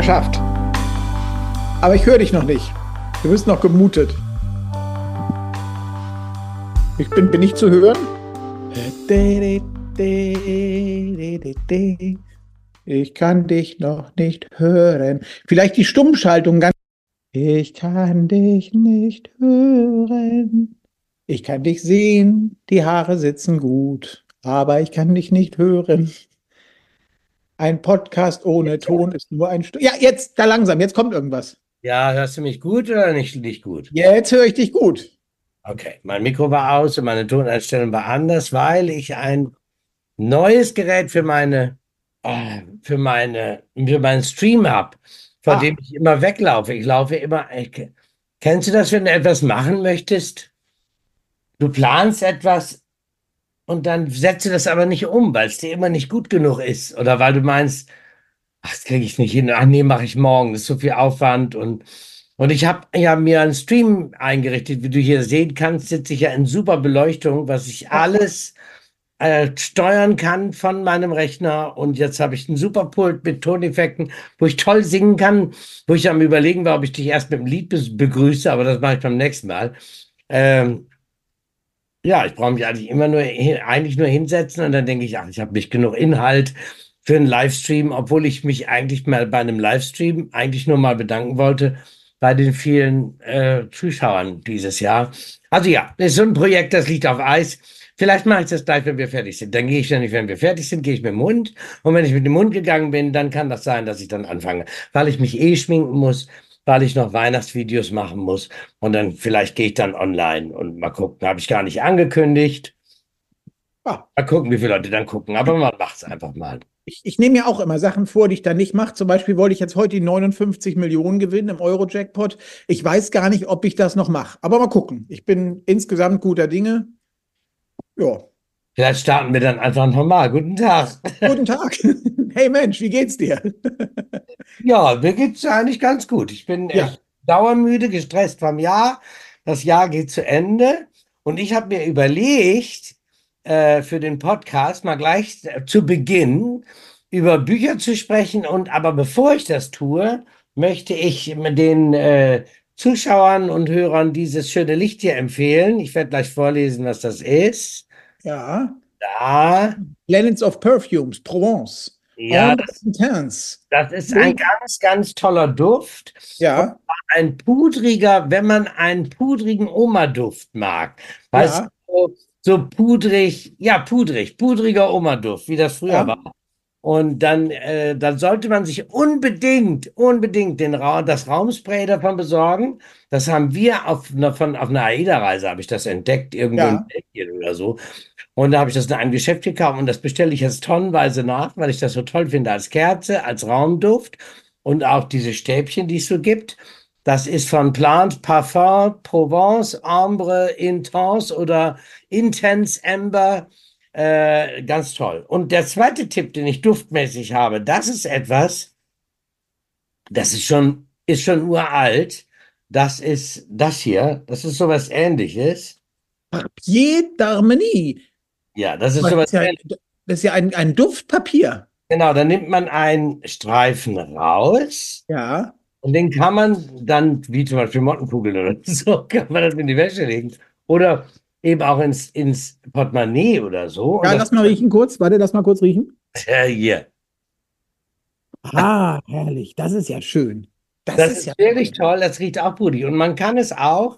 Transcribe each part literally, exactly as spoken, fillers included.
geschafft. Aber ich höre dich noch nicht. Du bist noch gemutet. Ich bin, bin ich zu hören? Ich kann dich noch nicht hören. Vielleicht die Stummschaltung ganz. Ich kann dich nicht hören. Ich kann dich sehen, die Haare sitzen gut, aber ich kann dich nicht hören. Ein Podcast ohne Ton ist nur ein St Ja, jetzt, da langsam, jetzt kommt irgendwas. Ja, hörst du mich gut oder nicht, nicht gut? Jetzt höre ich dich gut. Okay, mein Mikro war aus und meine Toneinstellung war anders, weil ich ein neues Gerät für meine, äh, für meine, für meinen Stream habe, vor Ah, dem ich immer weglaufe. Ich laufe immer. Ich, kennst du das, wenn du etwas machen möchtest? Du planst etwas und dann setzt du das aber nicht um, weil es dir immer nicht gut genug ist oder weil du meinst, ach, das kriege ich nicht hin. Ach nee, mache ich morgen. Das ist so viel Aufwand. Und, und ich habe ja mir einen Stream eingerichtet. Wie du hier sehen kannst, sitze ich ja in super Beleuchtung, was ich alles äh, steuern kann von meinem Rechner. Und jetzt habe ich einen super Pult mit Toneffekten, wo ich toll singen kann, wo ich am Überlegen war, ob ich dich erst mit einem Lied be begrüße, aber das mache ich beim nächsten Mal. Ähm, ja, ich brauche mich eigentlich immer nur, hin- eigentlich nur hinsetzen und dann denke ich, ach, ich habe nicht genug Inhalt für einen Livestream, obwohl ich mich eigentlich mal bei einem Livestream eigentlich nur mal bedanken wollte bei den vielen äh, Zuschauern dieses Jahr. Also ja, das ist so ein Projekt, das liegt auf Eis. Vielleicht mache ich das gleich, wenn wir fertig sind. Dann gehe ich nämlich, wenn wir fertig sind, gehe ich mit dem Hund. Und wenn ich mit dem Hund gegangen bin, dann kann das sein, dass ich dann anfange, weil ich mich eh schminken muss, weil ich noch Weihnachtsvideos machen muss. Und dann vielleicht gehe ich dann online und mal gucken. Habe ich gar nicht angekündigt. ah. Mal gucken, wie viele Leute dann gucken. Aber man macht es einfach mal. Ich, ich nehme mir auch immer Sachen vor, die ich dann nicht mache. Zum Beispiel wollte ich jetzt heute die neunundfünfzig Millionen gewinnen im Euro-Jackpot. Ich weiß gar nicht, ob ich das noch mache. Aber mal gucken. Ich bin insgesamt guter Dinge. Ja. Vielleicht starten wir dann einfach nochmal. Guten Tag. Guten Tag. Hey Mensch, wie geht's dir? Ja, mir geht's eigentlich ganz gut. Ich bin Ja, echt dauermüde, gestresst vom Jahr. Das Jahr geht zu Ende. Und ich habe mir überlegt, äh, für den Podcast mal gleich äh, zu Beginn über Bücher zu sprechen. Und aber bevor ich das tue, möchte ich mit den äh, Zuschauern und Hörern dieses schöne Licht hier empfehlen. Ich werde gleich vorlesen, was das ist. ja. Da, Planets of Perfumes, Provence. ja, Ambre das, Intense. das ist ein ganz, ganz toller Duft. Ja, Ein pudriger, wenn man einen pudrigen Oma-Duft mag. Weißt ja, du, so, so pudrig, ja, pudrig, pudriger Oma-Duft, wie das früher ja, war. Und dann, äh, dann sollte man sich unbedingt, unbedingt den Ra das Raumspray davon besorgen. Das haben wir auf einer, von, auf einer AIDA-Reise, habe ich das entdeckt, irgendwo in ja. Belgien oder so. Und da habe ich das in einem Geschäft gekauft und das bestelle ich jetzt tonnenweise nach, weil ich das so toll finde als Kerze, als Raumduft und auch diese Stäbchen, die es so gibt. Das ist von Plant Parfum Provence Ambre Intense oder Intense Amber. Äh, ganz toll. Und der zweite Tipp, den ich duftmäßig habe, das ist etwas, das ist schon, ist schon uralt. Das ist das hier. Das ist sowas Ähnliches. Papier d'Armenie. Ja, das ist Das sowas ist ja, Ähnliches. das ist ja ein, ein Duftpapier. Genau, dann nimmt man einen Streifen raus Ja, und den kann man dann, wie zum Beispiel Mottenkugeln oder so, kann man das in die Wäsche legen. Oder eben auch ins, ins Portemonnaie oder so. Und ja, das lass mal riechen kurz. Warte, lass mal kurz riechen. äh, hier. Ah, herrlich. Das ist ja schön. Das Das ist ja ist wirklich toll. toll, das riecht auch pudrig. Und man kann es auch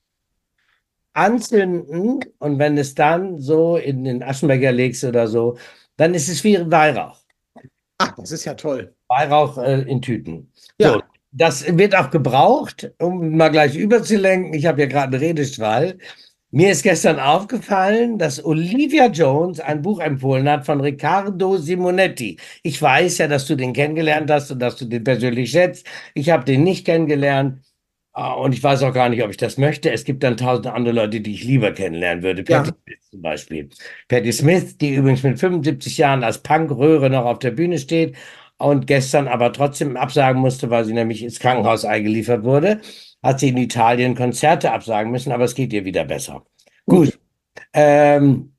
anzünden und wenn es dann so in den Aschenbecher legst oder so, dann ist es wie Weihrauch. Ah, das ist ja toll. Weihrauch äh, in Tüten. So, Ja, das wird auch gebraucht, um mal gleich überzulenken. Ich habe ja gerade einen Redeschwall. Mir ist gestern aufgefallen, dass Olivia Jones ein Buch empfohlen hat von Riccardo Simonetti. Ich weiß ja, dass du den kennengelernt hast und dass du den persönlich schätzt. Ich habe den nicht kennengelernt. Ah, und ich weiß auch gar nicht, ob ich das möchte. Es gibt dann tausend andere Leute, die ich lieber kennenlernen würde. Patti ja. Smith zum Beispiel. Patti Smith, die übrigens mit fünfundsiebzig Jahren als Punkröhre noch auf der Bühne steht und gestern aber trotzdem absagen musste, weil sie nämlich ins Krankenhaus eingeliefert wurde, hat sie in Italien Konzerte absagen müssen, aber es geht ihr wieder besser. Gut. Gut. Ähm,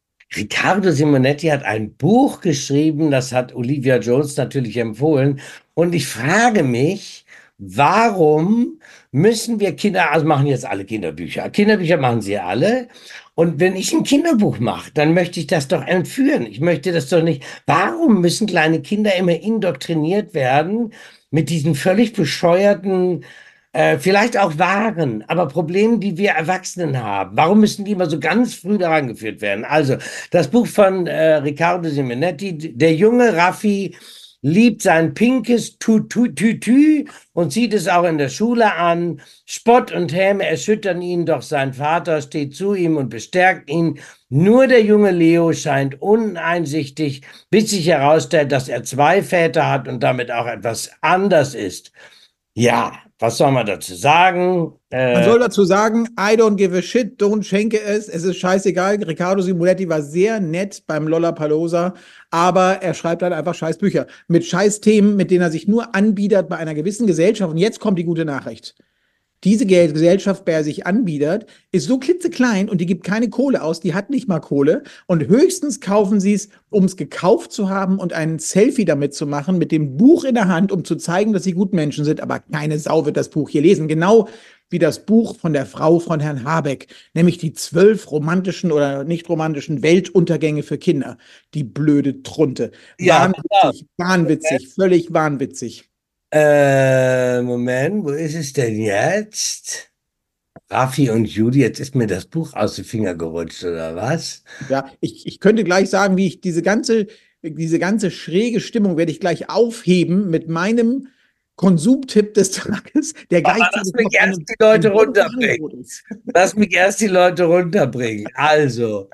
Riccardo Simonetti hat ein Buch geschrieben, das hat Olivia Jones natürlich empfohlen. Und ich frage mich, warum müssen wir Kinder, also machen jetzt alle Kinderbücher. Kinderbücher machen sie ja alle. Und wenn ich ein Kinderbuch mache, dann möchte ich das doch entführen. Ich möchte das doch nicht. Warum müssen kleine Kinder immer indoktriniert werden mit diesen völlig bescheuerten, äh, vielleicht auch wahren, aber Problemen, die wir Erwachsenen haben? Warum müssen die immer so ganz früh daran geführt werden? Also, das Buch von äh, Riccardo Simonetti, der junge Raffi liebt sein pinkes Tütü und zieht es auch in der Schule an. Spott und Häme erschüttern ihn, doch sein Vater steht zu ihm und bestärkt ihn. Nur der junge Leo scheint uneinsichtig, bis sich herausstellt, dass er zwei Väter hat und damit auch etwas anders ist. Ja, was soll man dazu sagen? Man Äh, soll dazu sagen, I don't give a shit, don't schenke es, es ist scheißegal. Riccardo Simonetti war sehr nett beim Lollapalooza, aber er schreibt halt einfach scheiß Bücher mit scheiß Themen, mit denen er sich nur anbietet bei einer gewissen Gesellschaft. Und jetzt kommt die gute Nachricht. Diese Gesellschaft, bei der er sich anbietet, ist so klitzeklein und die gibt keine Kohle aus, die hat nicht mal Kohle und höchstens kaufen sie es, um es gekauft zu haben und ein Selfie damit zu machen, mit dem Buch in der Hand, um zu zeigen, dass sie Gutmenschen sind, aber keine Sau wird das Buch hier lesen. Genau wie das Buch von der Frau von Herrn Habeck, nämlich die zwölf romantischen oder nicht romantischen Weltuntergänge für Kinder. Die blöde Trunte. ja, pass auf. Wahnwitzig, wahnwitzig, völlig wahnwitzig. Äh, Moment, wo ist es denn jetzt? Raffi und Judy, jetzt ist mir das Buch aus den Fingern gerutscht, oder was? Ja, ich, ich könnte gleich sagen, wie ich diese ganze, diese ganze schräge Stimmung werde ich gleich aufheben mit meinem Konsumtipp des Tages, der Aber lass gleichzeitig mich noch erst eine, die Leute ein runterbringen. Angebot ist. Lass mich erst die Leute runterbringen. Also,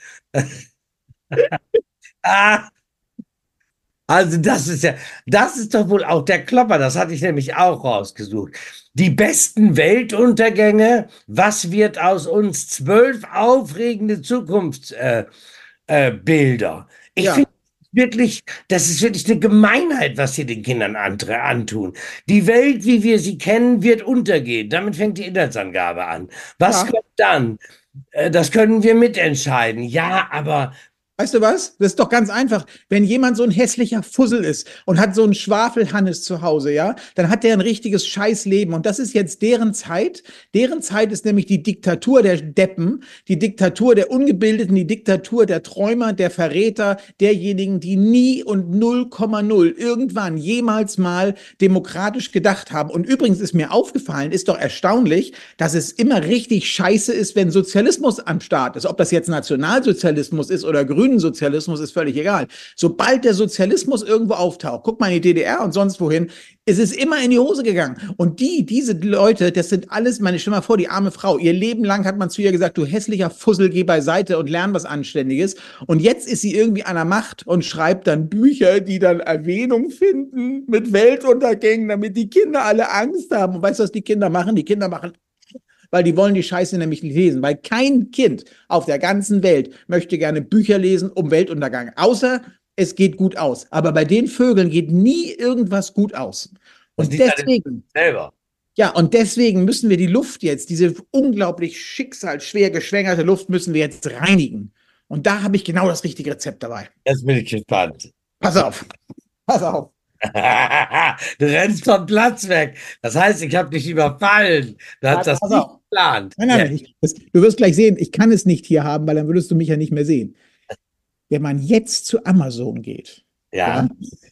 ah, also das ist ja, das ist doch wohl auch der Klopper, das hatte ich nämlich auch rausgesucht. Die besten Weltuntergänge, was wird aus uns? Zwölf aufregende Zukunftsbilder. Äh, äh, Bilder. Ich finde Ja, wirklich, das ist wirklich eine Gemeinheit, was sie den Kindern andre- antun. Die Welt, wie wir sie kennen, wird untergehen. Damit fängt die Inhaltsangabe an. Was ja. kommt dann? Äh, Das können wir mitentscheiden. Ja, aber Weißt du was? Das ist doch ganz einfach. Wenn jemand so ein hässlicher Fussel ist und hat so einen Schwafelhannes zu Hause, ja, dann hat der ein richtiges Scheißleben. Und das ist jetzt deren Zeit. Deren Zeit ist nämlich die Diktatur der Deppen, die Diktatur der Ungebildeten, die Diktatur der Träumer, der Verräter, derjenigen, die nie und null Komma null irgendwann jemals mal demokratisch gedacht haben. Und übrigens ist mir aufgefallen, ist doch erstaunlich, dass es immer richtig scheiße ist, wenn Sozialismus am Start ist. Ob das jetzt Nationalsozialismus ist oder grünen Sozialismus, ist völlig egal. Sobald der Sozialismus irgendwo auftaucht, guck mal in die D D R und sonst wohin, ist es immer in die Hose gegangen. Und die, diese Leute, das sind alles, meine, stell mal vor, die arme Frau, ihr Leben lang hat man zu ihr gesagt, du hässlicher Fussel, geh beiseite und lern was Anständiges. Und jetzt ist sie irgendwie an der Macht und schreibt dann Bücher, die dann Erwähnung finden mit Weltuntergängen, damit die Kinder alle Angst haben. Und weißt du, was die Kinder machen? Die Kinder machen, weil die wollen die Scheiße nämlich nicht lesen, weil kein Kind auf der ganzen Welt möchte gerne Bücher lesen um Weltuntergang, außer es geht gut aus. Aber bei den Vögeln geht nie irgendwas gut aus. das Und liegt an den deswegen, selber. ja, und deswegen müssen wir die Luft jetzt, diese unglaublich schicksalsschwer geschwängerte Luft, müssen wir jetzt reinigen. Und da habe ich genau das richtige Rezept dabei. Jetzt bin ich gespannt. Pass auf, pass auf. Du rennst vom Platz weg. Das heißt, ich habe dich überfallen. Du hast Pass das pass nicht auf. geplant. Nein, Ja. nein, ich, das, du wirst gleich sehen, ich kann es nicht hier haben, weil dann würdest du mich ja nicht mehr sehen. Wenn man jetzt zu Amazon geht, Ja. ja,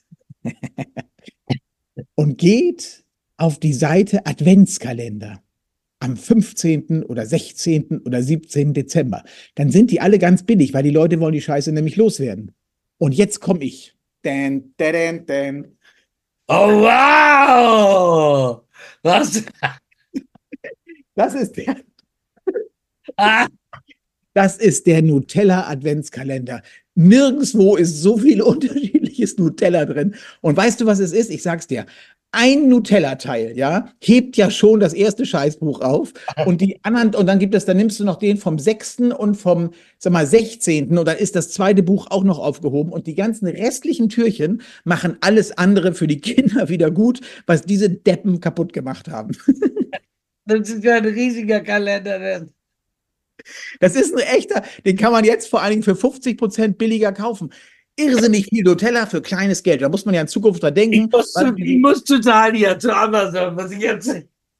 und geht auf die Seite Adventskalender am fünfzehnten oder sechzehnten oder siebzehnten Dezember, dann sind die alle ganz billig, weil die Leute wollen die Scheiße nämlich loswerden. Und jetzt komme ich. Dan, dan, dan. Oh, wow! Was? Das ist der, Ah, das ist der Nutella-Adventskalender. Nirgendwo ist so viel unterschiedliches Nutella drin. Und weißt du, was es ist? Ich sag's dir. Ein Nutella-Teil, ja, hebt ja schon das erste Scheißbuch auf und die anderen, und dann gibt es, dann nimmst du noch den vom sechsten und vom, sag mal, sechzehnten und dann ist das zweite Buch auch noch aufgehoben und die ganzen restlichen Türchen machen alles andere für die Kinder wieder gut, was diese Deppen kaputt gemacht haben. das ist ja ein riesiger Kalender. Das ist ein echter, den kann man jetzt vor allen Dingen für fünfzig Prozent billiger kaufen. irrsinnig viel Nutella für kleines Geld. Da muss man ja in Zukunft dran Ich denken. muss, zu, ich muss total hier zu Amazon, muss ich jetzt.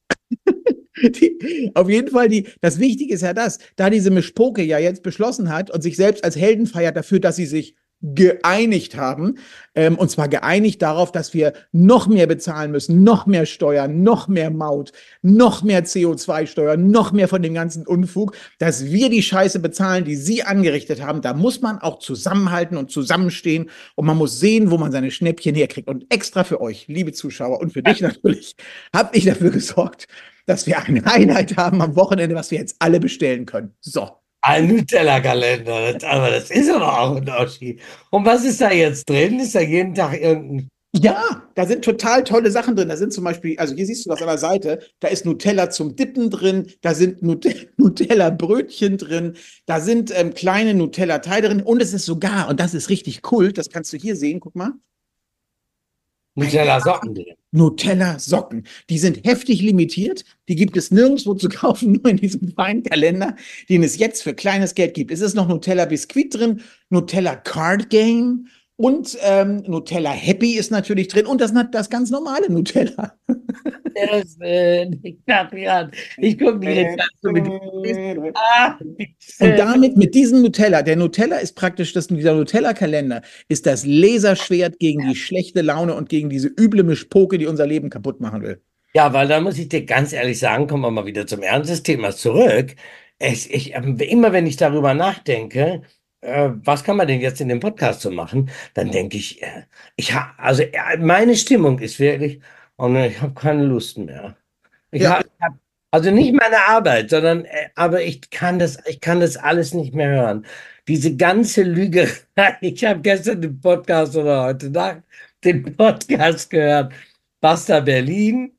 Die, auf jeden Fall, die, das Wichtige ist ja das, da diese Mischpoke ja jetzt beschlossen hat und sich selbst als Helden feiert dafür, dass sie sich geeinigt haben, ähm, und zwar geeinigt darauf, dass wir noch mehr bezahlen müssen, noch mehr Steuern, noch mehr Maut, noch mehr C O zwei Steuern, noch mehr von dem ganzen Unfug, dass wir die Scheiße bezahlen, die sie angerichtet haben. Da muss man auch zusammenhalten und zusammenstehen und man muss sehen, wo man seine Schnäppchen herkriegt. Und extra für euch, liebe Zuschauer und für dich natürlich, habe ich dafür gesorgt, dass wir eine Einheit haben am Wochenende, was wir jetzt alle bestellen können. So. Ein Nutella-Kalender, das, aber das ist aber auch ein Oschi. Und was ist da jetzt drin? Ist da jeden Tag irgendein. Ja, da sind total tolle Sachen drin. Da sind zum Beispiel, also hier siehst du das an der Seite, da ist Nutella zum Dippen drin, da sind Nut Nutella-Brötchen drin, da sind ähm, kleine Nutella-Teile drin und es ist sogar, und das ist richtig cool, das kannst du hier sehen, guck mal, Nutella-Socken drin. Nutella-Socken. Die sind heftig limitiert. Die gibt es nirgendwo zu kaufen, nur in diesem feinen Kalender, den es jetzt für kleines Geld gibt. Es ist noch Nutella-Biskuit drin, Nutella-Card-Game und ähm, Nutella-Happy ist natürlich drin und das, das ganz normale Nutella. Das, äh, ich Fabian, ich gucke mir jetzt an, so mit. Ah, Und damit, mit diesem Nutella, der Nutella ist praktisch, das, dieser Nutella-Kalender ist das Laserschwert gegen die schlechte Laune und gegen diese üble Mischpoke, die unser Leben kaputt machen will. Ja, weil da muss ich dir ganz ehrlich sagen, kommen wir mal wieder zum Ernst des Themas zurück. Ich, ich, immer wenn ich darüber nachdenke, äh, was kann man denn jetzt in dem Podcast so machen, dann denke ich, äh, ich ha, also äh, meine Stimmung ist wirklich, oh ne, ich habe keine Lust mehr. Ich Ja. habe hab, also nicht meine Arbeit, sondern äh, aber ich kann das, ich kann das alles nicht mehr hören. Diese ganze Lüge. Ich habe gestern den Podcast oder heute Nacht den Podcast gehört. Basta Berlin.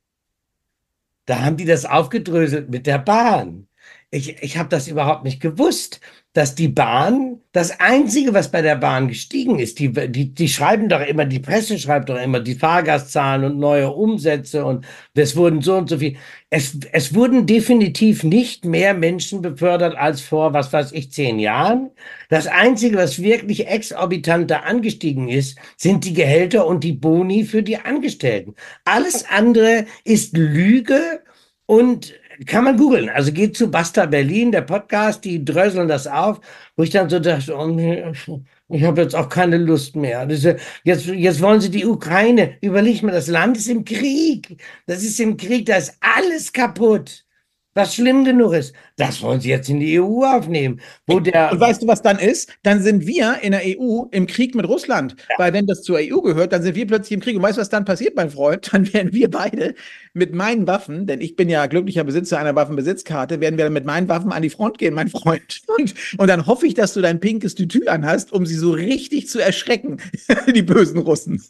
Da haben die das aufgedröselt mit der Bahn. Ich, ich habe das überhaupt nicht gewusst, dass die Bahn, das Einzige, was bei der Bahn gestiegen ist, die, die, die schreiben doch immer, die Presse schreibt doch immer die Fahrgastzahlen und neue Umsätze und es wurden so und so viel. Es, es wurden definitiv nicht mehr Menschen befördert als vor, was weiß ich, zehn Jahren. Das Einzige, was wirklich exorbitant da angestiegen ist, sind die Gehälter und die Boni für die Angestellten. Alles andere ist Lüge und kann man googeln. Also geht zu Basta Berlin, der Podcast, die dröseln das auf, wo ich dann so dachte, oh nee, ich habe jetzt auch keine Lust mehr. Das ist, jetzt, jetzt wollen sie die Ukraine. Überleg mal, das Land ist im Krieg. Das ist im Krieg, da ist alles kaputt. Was schlimm genug ist, das wollen sie jetzt in die E U aufnehmen. Wo der Und weißt du, was dann ist? Dann sind wir in der E U im Krieg mit Russland. Ja. Weil wenn das zur E U gehört, dann sind wir plötzlich im Krieg. Und weißt du, was dann passiert, mein Freund? Dann werden wir beide mit meinen Waffen, denn ich bin ja glücklicher Besitzer einer Waffenbesitzkarte, werden wir dann mit meinen Waffen an die Front gehen, mein Freund. Und, und dann hoffe ich, dass du dein pinkes Tütü anhast, um sie so richtig zu erschrecken, die bösen Russen.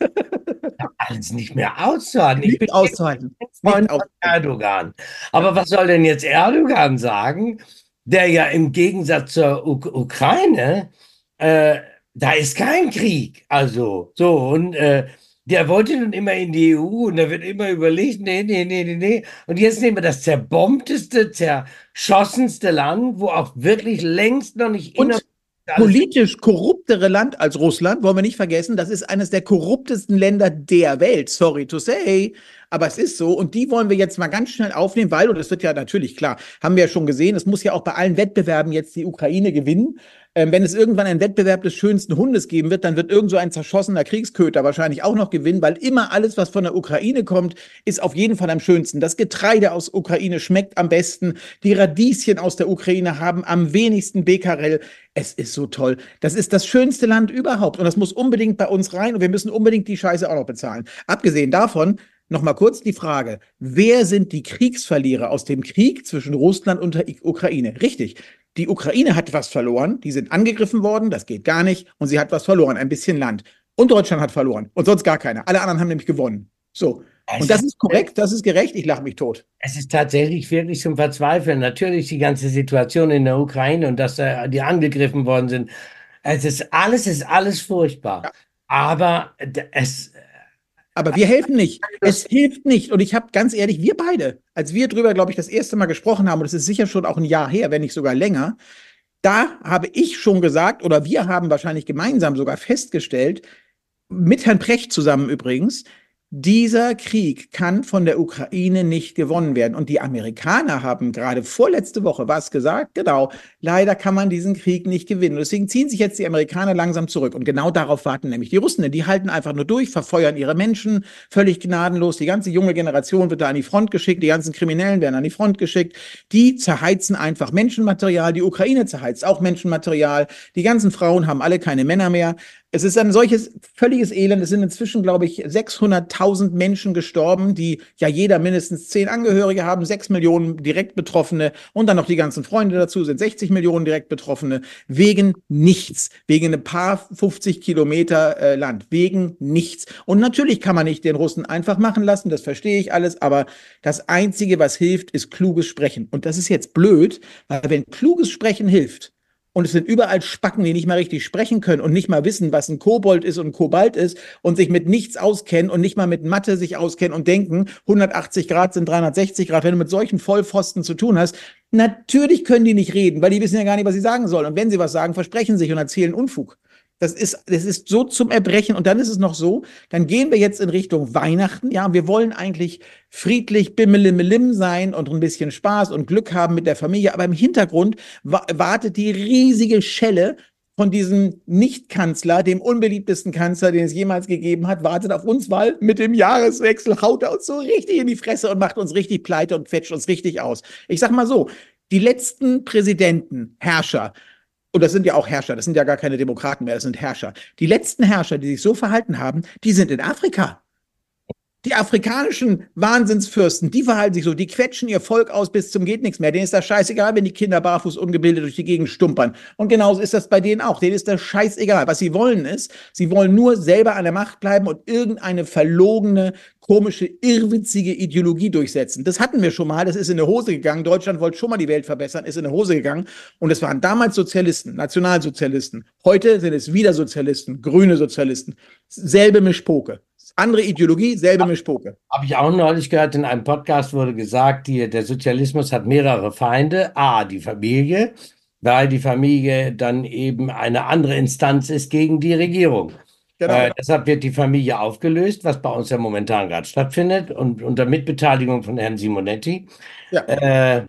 Alles nicht mehr auszuhalten. Ich Nicht bin auszuhalten. Freund von Erdogan. Aber was soll denn jetzt Erdogan sagen, der ja im Gegensatz zur U Ukraine, äh, da ist kein Krieg. Also, so, und äh, der wollte nun immer in die E U und da wird immer überlegt, nee, nee, nee, nee, nee. Und jetzt nehmen wir das zerbombteste, zerschossenste Land, wo auch wirklich längst noch nicht und politisch korruptere Land als Russland, wollen wir nicht vergessen, das ist eines der korruptesten Länder der Welt, sorry to say, aber es ist so und die wollen wir jetzt mal ganz schnell aufnehmen, weil, und das wird ja natürlich klar, haben wir ja schon gesehen, es muss ja auch bei allen Wettbewerben jetzt die Ukraine gewinnen. Ähm, wenn es irgendwann einen Wettbewerb des schönsten Hundes geben wird, dann wird irgend so ein zerschossener Kriegsköter wahrscheinlich auch noch gewinnen, weil immer alles, was von der Ukraine kommt, ist auf jeden Fall am schönsten. Das Getreide aus Ukraine schmeckt am besten. Die Radieschen aus der Ukraine haben am wenigsten Becquerel. Es ist so toll. Das ist das schönste Land überhaupt und das muss unbedingt bei uns rein und wir müssen unbedingt die Scheiße auch noch bezahlen. Abgesehen davon, noch mal kurz die Frage, wer sind die Kriegsverlierer aus dem Krieg zwischen Russland und der Ukraine? Richtig. Die Ukraine hat was verloren, die sind angegriffen worden, das geht gar nicht, und sie hat was verloren, ein bisschen Land. Und Deutschland hat verloren und sonst gar keiner. Alle anderen haben nämlich gewonnen. So. Und das ist korrekt, das ist gerecht, ich lache mich tot. Es ist tatsächlich wirklich zum Verzweifeln. Natürlich die ganze Situation in der Ukraine und dass äh, die angegriffen worden sind. Es ist alles, ist alles furchtbar. Ja. Aber es. Aber wir helfen nicht. Es hilft nicht. Und ich habe ganz ehrlich, wir beide, als wir drüber, glaube ich, das erste Mal gesprochen haben, und das ist sicher schon auch ein Jahr her, wenn nicht sogar länger, Da habe ich schon gesagt, oder wir haben wahrscheinlich gemeinsam sogar festgestellt, mit Herrn Precht zusammen übrigens, dieser Krieg kann von der Ukraine nicht gewonnen werden. Und die Amerikaner haben gerade vorletzte Woche was gesagt, genau, leider kann man diesen Krieg nicht gewinnen. Und deswegen ziehen sich jetzt die Amerikaner langsam zurück. Und genau darauf warten nämlich die Russen. Denn die halten einfach nur durch, verfeuern ihre Menschen völlig gnadenlos. Die ganze junge Generation wird da an die Front geschickt, die ganzen Kriminellen werden an die Front geschickt. Die zerheizen einfach Menschenmaterial. Die Ukraine zerheizt auch Menschenmaterial. Die ganzen Frauen haben alle keine Männer mehr. Es ist ein solches völliges Elend. Es sind inzwischen, glaube ich, sechshunderttausend Menschen gestorben, die ja jeder mindestens zehn Angehörige haben, sechs Millionen direkt Betroffene und dann noch die ganzen Freunde dazu, sind sechzig Millionen direkt Betroffene, wegen nichts, wegen ein paar fünfzig Kilometer äh, Land, wegen nichts. Und natürlich kann man nicht den Russen einfach machen lassen, das verstehe ich alles, aber das Einzige, was hilft, ist kluges Sprechen. Und das ist jetzt blöd, weil wenn kluges Sprechen hilft, und es sind überall Spacken, die nicht mal richtig sprechen können und nicht mal wissen, was ein Kobold ist und ein Kobalt ist und sich mit nichts auskennen und nicht mal mit Mathe sich auskennen und denken, hundertachtzig Grad sind dreihundertsechzig Grad. Wenn du mit solchen Vollpfosten zu tun hast, natürlich können die nicht reden, weil die wissen ja gar nicht, was sie sagen sollen. Und wenn sie was sagen, versprechen sich und erzählen Unfug. Das ist, das ist so zum Erbrechen. Und dann ist es noch so, dann gehen wir jetzt in Richtung Weihnachten. Ja, wir wollen eigentlich friedlich bimmelimmelim sein und ein bisschen Spaß und Glück haben mit der Familie. Aber im Hintergrund wa wartet die riesige Schelle von diesem Nicht-Kanzler, dem unbeliebtesten Kanzler, den es jemals gegeben hat, wartet auf uns, weil mit dem Jahreswechsel haut er uns so richtig in die Fresse und macht uns richtig pleite und quetscht uns richtig aus. Ich sag mal so, die letzten Präsidenten, Herrscher, und das sind ja auch Herrscher, das sind ja gar keine Demokraten mehr, das sind Herrscher. Die letzten Herrscher, die sich so verhalten haben, die sind in Afrika. Die afrikanischen Wahnsinnsfürsten, die verhalten sich so, die quetschen ihr Volk aus bis zum geht nichts mehr. Denen ist das scheißegal, wenn die Kinder barfuß ungebildet durch die Gegend stumpern. Und genauso ist das bei denen auch. Denen ist das scheißegal. Was sie wollen ist, sie wollen nur selber an der Macht bleiben und irgendeine verlogene, komische, irrwitzige Ideologie durchsetzen. Das hatten wir schon mal, das ist in eine Hose gegangen. Deutschland wollte schon mal die Welt verbessern, ist in eine Hose gegangen. Und es waren damals Sozialisten, Nationalsozialisten. Heute sind es wieder Sozialisten, grüne Sozialisten. Selbe Mischpoke. Andere Ideologie, selbe Mischpoke. Habe ich auch neulich gehört, in einem Podcast wurde gesagt, die, der Sozialismus hat mehrere Feinde. A, die Familie, weil die Familie dann eben eine andere Instanz ist gegen die Regierung. Genau. Äh, deshalb wird die Familie aufgelöst, was bei uns ja momentan gerade stattfindet und unter Mitbeteiligung von Herrn Simonetti. Ja. Äh,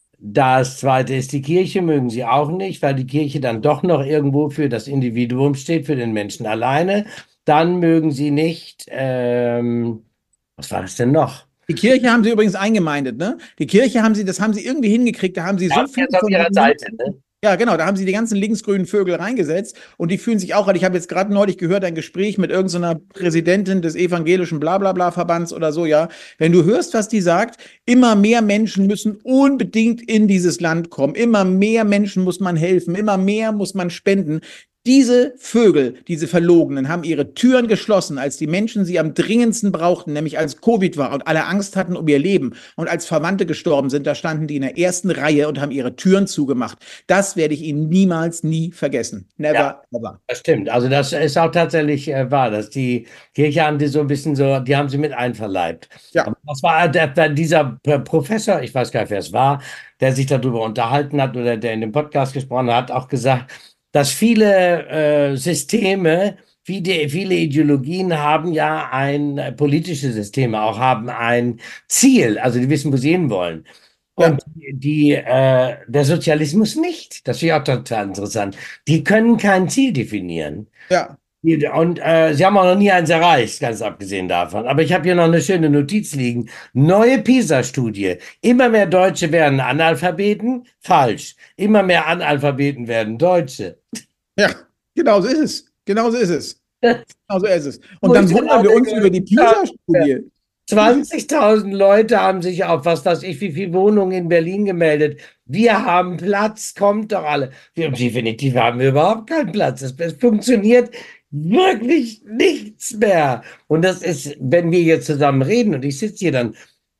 das zweite ist die Kirche, mögen sie auch nicht, weil die Kirche dann doch noch irgendwo für das Individuum steht, für den Menschen alleine. Dann mögen sie nicht, ähm, was war das denn noch? Die Kirche haben sie übrigens eingemeindet, ne? Die Kirche haben sie, das haben sie irgendwie hingekriegt, da haben sie ja, so viel von ihrer Seite, ne? Ja, genau, da haben sie die ganzen linksgrünen Vögel reingesetzt und die fühlen sich auch, ich habe jetzt gerade neulich gehört, ein Gespräch mit irgendeiner Präsidentin des evangelischen Blablabla-Verbands oder so, ja. Wenn du hörst, was die sagt, immer mehr Menschen müssen unbedingt in dieses Land kommen, immer mehr Menschen muss man helfen, immer mehr muss man spenden. Diese Vögel, diese Verlogenen, haben ihre Türen geschlossen, als die Menschen sie am dringendsten brauchten, nämlich als Covid war und alle Angst hatten um ihr Leben. Und als Verwandte gestorben sind, da standen die in der ersten Reihe und haben ihre Türen zugemacht. Das werde ich ihnen niemals, nie vergessen. Never, ja, ever. Das stimmt. Also das ist auch tatsächlich äh, wahr, dass die Kirche haben die so ein bisschen so, die haben sie mit einverleibt. Ja. Aber das war der, der, dieser Professor, ich weiß gar nicht, wer es war, der sich darüber unterhalten hat oder der in dem Podcast gesprochen hat, auch gesagt, dass viele äh, Systeme, viele, viele Ideologien haben ja ein, äh, politische Systeme auch haben ein Ziel, also die wissen, wo sie hinwollen. Und ja. die, äh, der Sozialismus nicht. Das finde ich auch total interessant. Die können kein Ziel definieren. Ja. Und äh, sie haben auch noch nie eins erreicht, ganz abgesehen davon. Aber ich habe hier noch eine schöne Notiz liegen. Neue PISA-Studie. Immer mehr Deutsche werden Analphabeten. Falsch. Immer mehr Analphabeten werden Deutsche. Ja, genau so ist es. Genau so ist es. Genau so ist es. Und dann wundern wir uns über die PISA-Studie. zwanzigtausend Leute haben sich auf was weiß ich, wie viele Wohnungen in Berlin gemeldet. Wir haben Platz, kommt doch alle. Wir, definitiv haben wir überhaupt keinen Platz. Es, es funktioniert wirklich nichts mehr. Und das ist, wenn wir jetzt zusammen reden und ich sitze hier dann,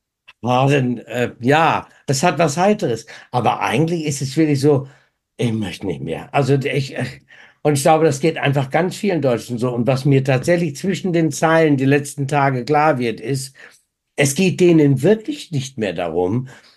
oh, dann äh, ja, das hat was Heiteres. Aber eigentlich ist es wirklich so, ich möchte nicht mehr. Also ich, und ich glaube, das geht einfach ganz vielen Deutschen so. Und was mir tatsächlich zwischen den Zeilen die letzten Tage klar wird, ist, es geht denen wirklich nicht mehr darum,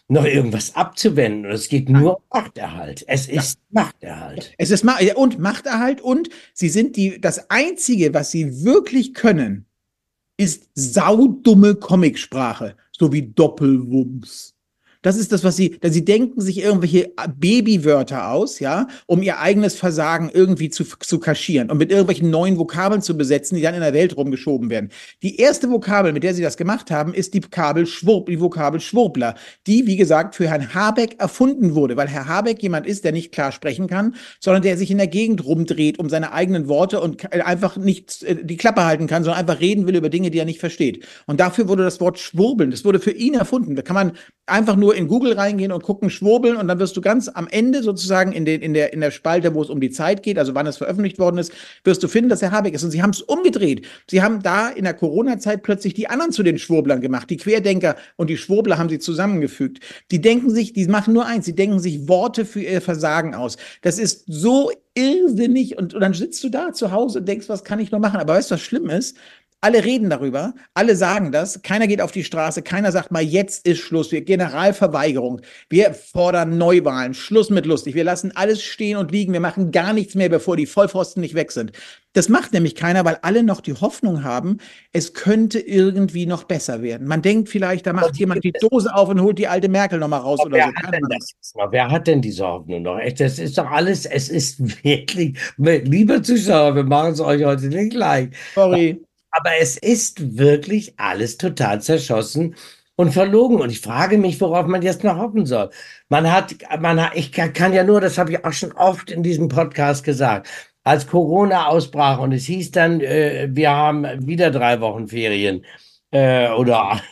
noch irgendwas abzuwenden. Und es geht Nein. nur um Machterhalt. Es Ja. ist Machterhalt. Es ist Ma ja, und Machterhalt und sie sind die, das Einzige, was sie wirklich können, ist saudumme Comicsprache, so wie Doppelwumms. Das ist das, was sie, denn sie denken sich irgendwelche Babywörter aus, ja, um ihr eigenes Versagen irgendwie zu, zu kaschieren und mit irgendwelchen neuen Vokabeln zu besetzen, die dann in der Welt rumgeschoben werden. Die erste Vokabel, mit der sie das gemacht haben, ist die Vokabel Schwurb, die Vokabel Schwurbler, die, wie gesagt, für Herrn Habeck erfunden wurde, weil Herr Habeck jemand ist, der nicht klar sprechen kann, sondern der sich in der Gegend rumdreht um seine eigenen Worte und einfach nicht die Klappe halten kann, sondern einfach reden will über Dinge, die er nicht versteht. Und dafür wurde das Wort Schwurbeln, das wurde für ihn erfunden. Da kann man einfach nur in Google reingehen und gucken, schwurbeln und dann wirst du ganz am Ende sozusagen in, den, in, der, in der Spalte, wo es um die Zeit geht, also wann es veröffentlicht worden ist, wirst du finden, dass Herr Habeck ist. Und sie haben es umgedreht. Sie haben da in der Corona-Zeit plötzlich die anderen zu den Schwurblern gemacht. Die Querdenker und die Schwurbler haben sie zusammengefügt. Die denken sich, die machen nur eins, sie denken sich Worte für ihr Versagen aus. Das ist so irrsinnig und, und dann sitzt du da zu Hause und denkst, was kann ich nur machen? Aber weißt du, was schlimm ist? Alle reden darüber, alle sagen das, keiner geht auf die Straße, keiner sagt mal, jetzt ist Schluss, wir Generalverweigerung, wir fordern Neuwahlen, Schluss mit lustig, wir lassen alles stehen und liegen, wir machen gar nichts mehr, bevor die Vollpfosten nicht weg sind. Das macht nämlich keiner, weil alle noch die Hoffnung haben, es könnte irgendwie noch besser werden. Man denkt vielleicht, da macht jemand die Dose auf und holt die alte Merkel noch mal raus oder Wer so. hat denn das jetzt noch? Wer hat denn diese Hoffnung noch? Echt, das ist doch alles, es ist wirklich, liebe Zuschauer, wir machen es euch heute nicht leicht. Sorry. Aber es ist wirklich alles total zerschossen und verlogen. Und ich frage mich, worauf man jetzt noch hoffen soll. Man hat, man hat, ich kann ja nur, das habe ich auch schon oft in diesem Podcast gesagt, als Corona ausbrach und es hieß dann, äh, wir haben wieder drei Wochen Ferien äh, oder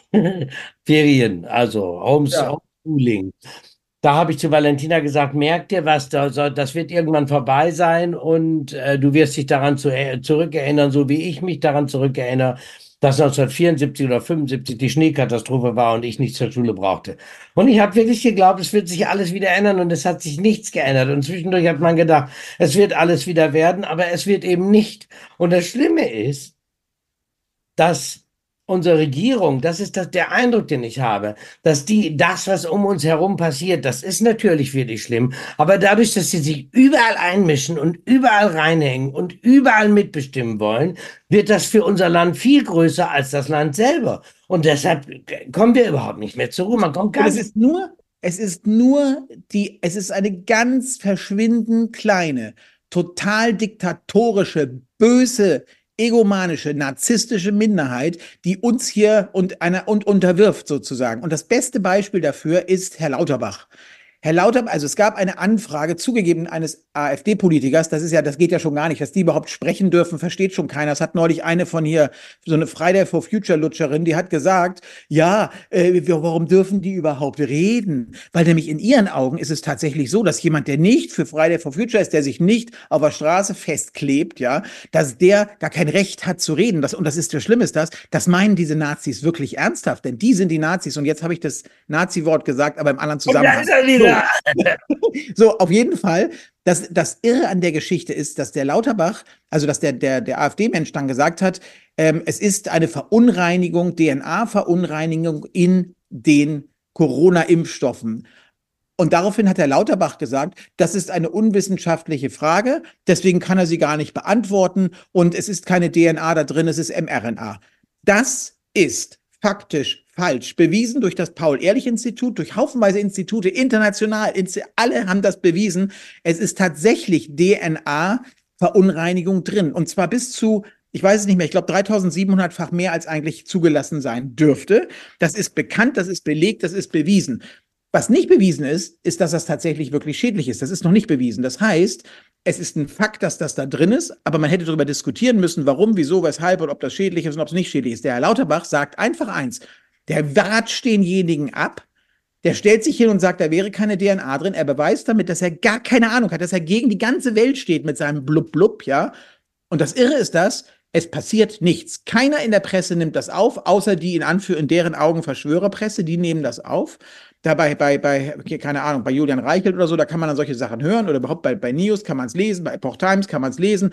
Ferien, also Homes, Ja. Homeschooling. Da habe ich zu Valentina gesagt, merk dir was, da soll- das wird irgendwann vorbei sein und äh, du wirst dich daran zu, äh, zurückerinnern, so wie ich mich daran zurückerinnere, dass neunzehnhundertvierundsiebzig oder fünfundsiebzig die Schneekatastrophe war und ich nicht zur Schule brauchte. Und ich habe wirklich geglaubt, es wird sich alles wieder ändern und es hat sich nichts geändert. Und zwischendurch hat man gedacht, es wird alles wieder werden, aber es wird eben nicht. Und das Schlimme ist, dass unsere Regierung, das ist das, der Eindruck, den ich habe, dass die, das, was um uns herum passiert, das ist natürlich wirklich schlimm, aber dadurch, dass sie sich überall einmischen und überall reinhängen und überall mitbestimmen wollen, wird das für unser Land viel größer als das Land selber. Und deshalb kommen wir überhaupt nicht mehr zur Ruhe. Man kommt gar Und es nicht. ist nur, es ist nur die, es ist eine ganz verschwindend kleine, total diktatorische, böse, egomanische, narzisstische Minderheit, die uns hier und einer und unterwirft sozusagen. Und das beste Beispiel dafür ist Herr Lauterbach. Herr Lauterbach, also es gab eine Anfrage zugegeben eines AfD-Politikers, das ist ja, das geht ja schon gar nicht, dass die überhaupt sprechen dürfen, versteht schon keiner. Das hat neulich eine von hier, so eine Friday for Future-Lutscherin, die hat gesagt, ja, äh, warum dürfen die überhaupt reden? Weil nämlich in ihren Augen ist es tatsächlich so, dass jemand, der nicht für Friday for Future ist, der sich nicht auf der Straße festklebt, ja, dass der gar kein Recht hat zu reden. Das, und das ist, das Schlimme ist das, das meinen diese Nazis wirklich ernsthaft, denn die sind die Nazis. Und jetzt habe ich das Nazi-Wort gesagt, aber im anderen Und da Zusammenhang. ist er wieder. So, auf jeden Fall. Das, das Irre an der Geschichte ist, dass der Lauterbach, also dass der, der, der AfD-Mensch dann gesagt hat, ähm, es ist eine Verunreinigung, D N A-Verunreinigung in den Corona-Impfstoffen. Und daraufhin hat Herr Lauterbach gesagt, das ist eine unwissenschaftliche Frage, deswegen kann er sie gar nicht beantworten und es ist keine D N A da drin, es ist mRNA. Das ist faktisch falsch. Bewiesen durch das Paul-Ehrlich-Institut, durch haufenweise Institute, international, alle haben das bewiesen. Es ist tatsächlich D N A-Verunreinigung drin. Und zwar bis zu, ich weiß es nicht mehr, ich glaube dreitausendsiebenhundert-fach mehr, als eigentlich zugelassen sein dürfte. Das ist bekannt, das ist belegt, das ist bewiesen. Was nicht bewiesen ist, ist, dass das tatsächlich wirklich schädlich ist. Das ist noch nicht bewiesen. Das heißt, es ist ein Fakt, dass das da drin ist, aber man hätte darüber diskutieren müssen, warum, wieso, weshalb und ob das schädlich ist und ob es nicht schädlich ist. Der Herr Lauterbach sagt einfach eins, der watscht denjenigen ab, der stellt sich hin und sagt, da wäre keine D N A drin. Er beweist damit, dass er gar keine Ahnung hat, dass er gegen die ganze Welt steht mit seinem Blub-Blub, ja. Und das Irre ist das, es passiert nichts. Keiner in der Presse nimmt das auf, außer die in Anführ in deren Augen Verschwörerpresse, die nehmen das auf. Dabei bei, bei, keine Ahnung, bei Julian Reichelt oder so, da kann man dann solche Sachen hören oder überhaupt bei, bei News kann man es lesen, bei Epoch Times kann man es lesen.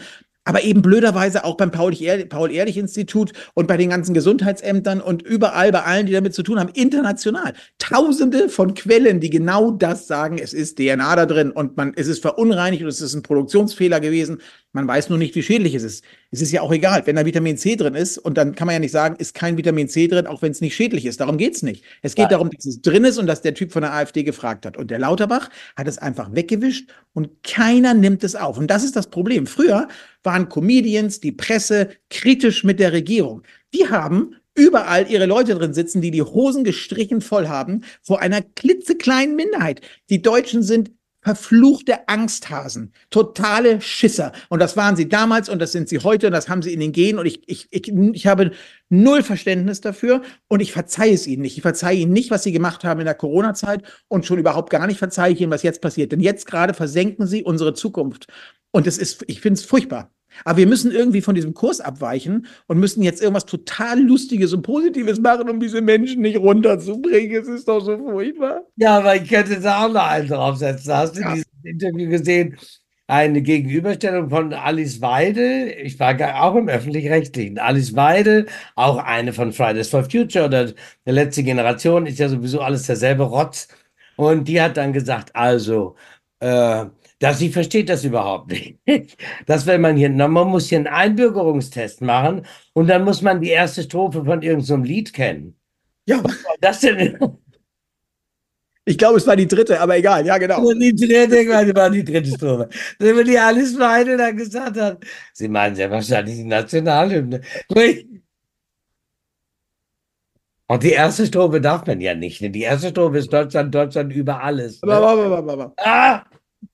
Aber eben blöderweise auch beim Paul-Ehrlich-Institut und bei den ganzen Gesundheitsämtern und überall bei allen, die damit zu tun haben, international. Tausende von Quellen, die genau das sagen, es ist D N A da drin und man, es ist verunreinigt und es ist ein Produktionsfehler gewesen. Man weiß nur nicht, wie schädlich es ist. Es ist ja auch egal, wenn da Vitamin C drin ist und dann kann man ja nicht sagen, ist kein Vitamin C drin, auch wenn es nicht schädlich ist. Darum geht es nicht. Es geht darum, dass es drin ist und dass der Typ von der AfD gefragt hat. Und der Lauterbach hat es einfach weggewischt und keiner nimmt es auf. Und das ist das Problem. Früher waren Comedians, die Presse kritisch mit der Regierung. Die haben überall ihre Leute drin sitzen, die die Hosen gestrichen voll haben vor einer klitzekleinen Minderheit. Die Deutschen sind verfluchte Angsthasen, totale Schisser. Und das waren sie damals und das sind sie heute und das haben sie in den Genen. Und ich, ich, ich, ich habe null Verständnis dafür und ich verzeihe es ihnen nicht. Ich verzeihe ihnen nicht, was sie gemacht haben in der Corona-Zeit und schon überhaupt gar nicht verzeihe ich ihnen, was jetzt passiert. Denn jetzt gerade versenken sie unsere Zukunft. Und es ist, ich finde es furchtbar. Aber wir müssen irgendwie von diesem Kurs abweichen und müssen jetzt irgendwas total Lustiges und Positives machen, um diese Menschen nicht runterzubringen. Es ist doch so furchtbar. Ja, aber ich könnte da auch noch einen draufsetzen. Hast du Ja. dieses Interview gesehen? Eine Gegenüberstellung von Alice Weidel. Ich war gar- auch im Öffentlich-Rechtlichen. Alice Weidel, auch eine von Fridays for Future oder der letzte Generation, ist ja sowieso alles derselbe Rotz. Und die hat dann gesagt, also, äh, dass sie versteht das überhaupt nicht. Dass wenn man hier, na, man muss hier einen Einbürgerungstest machen und dann muss man die erste Strophe von irgendeinem so Lied kennen. Ja, Was soll das denn? ich glaube, es war die dritte, aber egal. Ja, genau. Und die dritte, ich meine, war die dritte Strophe. Wenn die Alice Weidel dann gesagt hat, sie meinen sehr wahrscheinlich die Nationalhymne. Und die erste Strophe darf man ja nicht. Ne? Die erste Strophe ist Deutschland, Deutschland über alles. Aber, Ne? aber, aber, aber. Ah!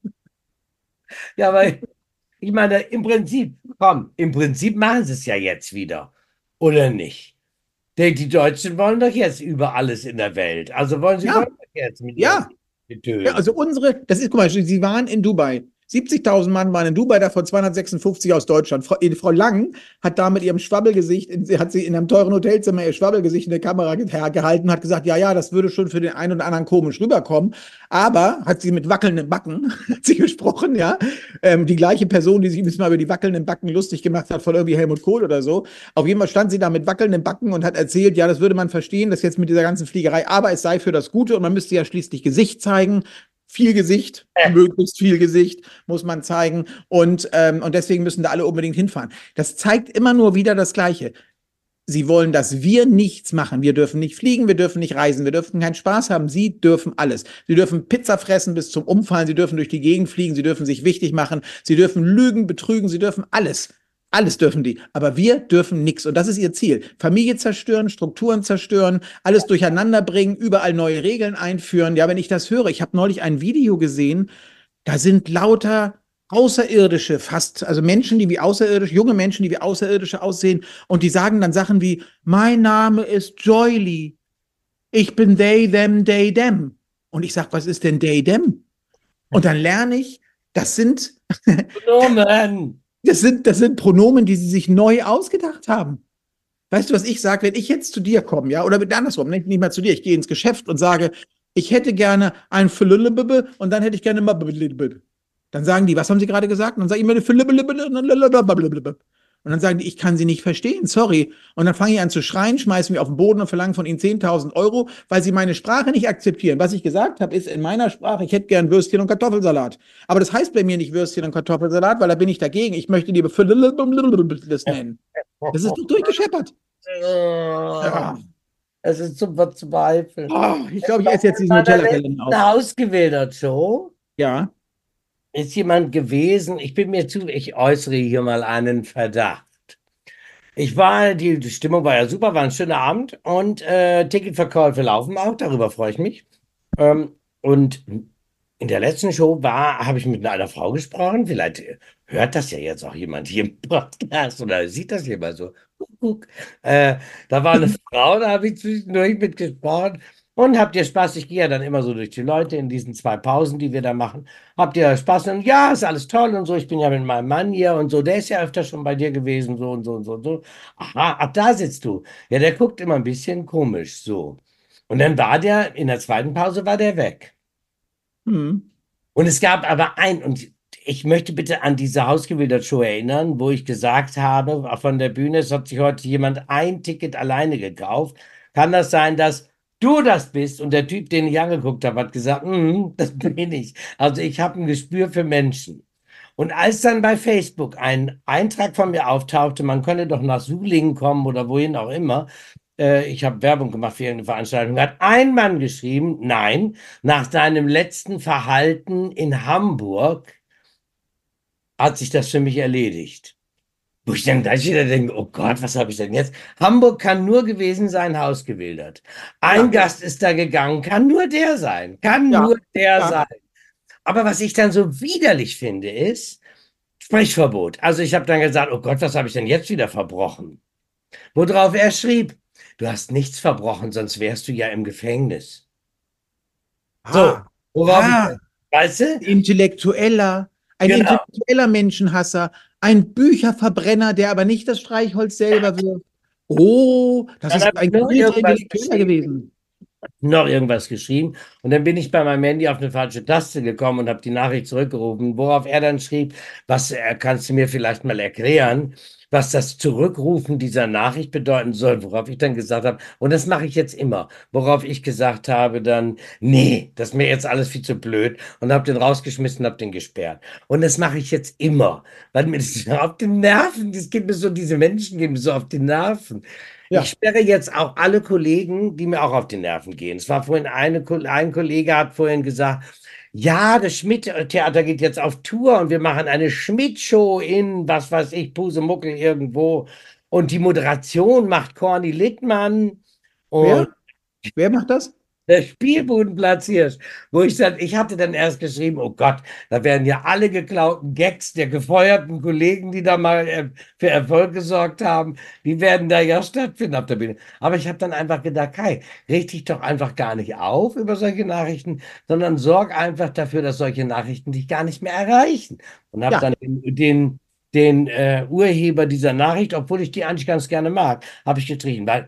Ja, aber ich meine, im Prinzip, komm, im Prinzip machen sie es ja jetzt wieder. Oder nicht? Die, die Deutschen wollen doch jetzt über alles in der Welt. Also wollen sie wollen Ja, doch jetzt mit ihrem ja. Ja, Getöse. also unsere, das ist, guck mal, sie waren in Dubai. siebzigtausend Mann waren in Dubai, davon zweihundertsechsundfünfzig aus Deutschland. Frau, äh, Frau Lang hat da mit ihrem Schwabbelgesicht, in, sie hat sie in einem teuren Hotelzimmer ihr Schwabbelgesicht in der Kamera ge gehalten und hat gesagt, ja, ja, das würde schon für den einen oder anderen komisch rüberkommen. Aber hat sie mit wackelnden Backen, hat sie gesprochen, ja. Ähm, die gleiche Person, die sich ein mal über die wackelnden Backen lustig gemacht hat von irgendwie Helmut Kohl oder so. Auf jeden Fall stand sie da mit wackelnden Backen und hat erzählt, ja, das würde man verstehen, das jetzt mit dieser ganzen Fliegerei, aber es sei für das Gute und man müsste ja schließlich Gesicht zeigen. Viel Gesicht, Äh, möglichst viel Gesicht muss man zeigen. Und, ähm, und deswegen müssen da alle unbedingt hinfahren. Das zeigt immer nur wieder das Gleiche. Sie wollen, dass wir nichts machen. Wir dürfen nicht fliegen, wir dürfen nicht reisen, wir dürfen keinen Spaß haben. Sie dürfen alles. Sie dürfen Pizza fressen bis zum Umfallen, sie dürfen durch die Gegend fliegen, sie dürfen sich wichtig machen, sie dürfen lügen, betrügen, sie dürfen alles. Alles dürfen die. Aber wir dürfen nichts. Und das ist ihr Ziel. Familie zerstören, Strukturen zerstören, alles durcheinander bringen, überall neue Regeln einführen. Ja, wenn ich das höre, ich habe neulich ein Video gesehen, da sind lauter Außerirdische fast, also Menschen, die wie außerirdisch, junge Menschen, die wie Außerirdische aussehen und die sagen dann Sachen wie, mein Name ist Joyly, ich bin they, them, they, them. Und ich sage, was ist denn they, them? Und dann lerne ich, das sind, Nomen. das sind, das sind Pronomen, die sie sich neu ausgedacht haben. Weißt du, was ich sage, wenn ich jetzt zu dir komme, ja, oder mit andersrum, nicht, nicht mal zu dir, ich gehe ins Geschäft und sage, ich hätte gerne ein Fülllebebe und dann hätte ich gerne mal. Dann sagen die, was haben sie gerade gesagt? Und dann sage ich mir Fülllebebe und dann sagen die, ich kann sie nicht verstehen, sorry. Und dann fange ich an zu schreien, schmeißen mich auf den Boden und verlangen von ihnen zehntausend Euro, weil sie meine Sprache nicht akzeptieren. Was ich gesagt habe, ist in meiner Sprache, ich hätte gern Würstchen und Kartoffelsalat. Aber das heißt bei mir nicht Würstchen und Kartoffelsalat, weil da bin ich dagegen. Ich möchte lieber das nennen. Das ist doch durchgescheppert. Ja. Es ist zum Verzweifeln. Oh, ich glaube, ich esse jetzt In diesen meiner Nutella-Kalender letzten auf. Hausgewählter Show Ja. ist jemand gewesen, ich bin mir zu, ich äußere hier mal einen Verdacht. Ich war, die, die Stimmung war ja super, war ein schöner Abend und äh, Ticketverkäufe laufen auch, darüber freue ich mich. Ähm, und in der letzten Show war, habe ich mit einer Frau gesprochen, vielleicht hört das ja jetzt auch jemand hier im Podcast oder sieht das jemand so. Guck. Äh, da war eine Frau, da habe ich zwischendurch mitgesprochen. Und habt ihr Spaß? Ich gehe ja dann immer so durch die Leute in diesen zwei Pausen, die wir da machen. Habt ihr Spaß? Und ja, ist alles toll und so. Ich bin ja mit meinem Mann hier und so. Der ist ja öfter schon bei dir gewesen, so und so und so und so. Aha, ab da sitzt du. Ja, der guckt immer ein bisschen komisch, so. Und dann war der, in der zweiten Pause war der weg. Hm. Und es gab aber ein, und ich möchte bitte an diese Hausgewildert-Show erinnern, wo ich gesagt habe, auch von der Bühne, es hat sich heute jemand ein Ticket alleine gekauft. Kann das sein, dass du das bist? Und der Typ, den ich angeguckt habe, hat gesagt, "Mhm, das bin ich." Also ich habe ein Gespür für Menschen. Und als dann bei Facebook ein Eintrag von mir auftauchte, man könne doch nach Sulingen kommen oder wohin auch immer, äh, ich habe Werbung gemacht für irgendeine Veranstaltung, hat ein Mann geschrieben, nein, nach deinem letzten Verhalten in Hamburg hat sich das für mich erledigt. Wo ich dann gleich wieder denke, oh Gott, was habe ich denn jetzt? Hamburg kann nur gewesen sein, Hausgewildert. Ein Ja, Gast ist da gegangen, kann nur der sein, kann ja, nur der ja. sein. Aber was ich dann so widerlich finde, ist Sprechverbot. Also ich habe dann gesagt, oh Gott, was habe ich denn jetzt wieder verbrochen? Worauf er schrieb, du hast nichts verbrochen, sonst wärst du ja im Gefängnis. So, Ah, worauf ich ah, dann, weißt du? Intellektueller, ein Genau. intellektueller Menschenhasser, ein Bücherverbrenner, der aber nicht das Streichholz selber wirft. Oh, das Dann ist habe ich ein noch guter irgendwas Intellektueller geschrieben. gewesen. noch irgendwas geschrieben. Und dann bin ich bei meinem Handy auf eine falsche Taste gekommen und habe die Nachricht zurückgerufen, worauf er dann schrieb, was äh, kannst du mir vielleicht mal erklären, was das Zurückrufen dieser Nachricht bedeuten soll, worauf ich dann gesagt habe, und das mache ich jetzt immer, worauf ich gesagt habe dann, nee, das ist mir jetzt alles viel zu blöd und habe den rausgeschmissen, habe den gesperrt. Und das mache ich jetzt immer, weil mir das auf den Nerven, das geht mir so, diese Menschen gehen mir so auf die Nerven. Ich Ja, sperre jetzt auch alle Kollegen, die mir auch auf die Nerven gehen. Es war vorhin eine, Ko- ein Kollege hat vorhin gesagt, ja, das Schmidt-Theater geht jetzt auf Tour und wir machen eine Schmidt-Show in, was weiß ich, Pusemuckel irgendwo. Und die Moderation macht Corny Littmann und wer? Wer macht das? der Spielbudenplatz Hirsch, wo ich dann, ich hatte dann erst geschrieben, oh Gott, da werden ja alle geklauten Gags der gefeuerten Kollegen, die da mal äh, für Erfolg gesorgt haben, die werden da ja stattfinden auf der Bühne. Aber ich habe dann einfach gedacht, Kai, reg dich doch einfach gar nicht auf über solche Nachrichten, sondern sorg einfach dafür, dass solche Nachrichten dich gar nicht mehr erreichen. Und habe Ja, dann den, den, den äh, Urheber dieser Nachricht, obwohl ich die eigentlich ganz gerne mag, habe ich gestrichen, weil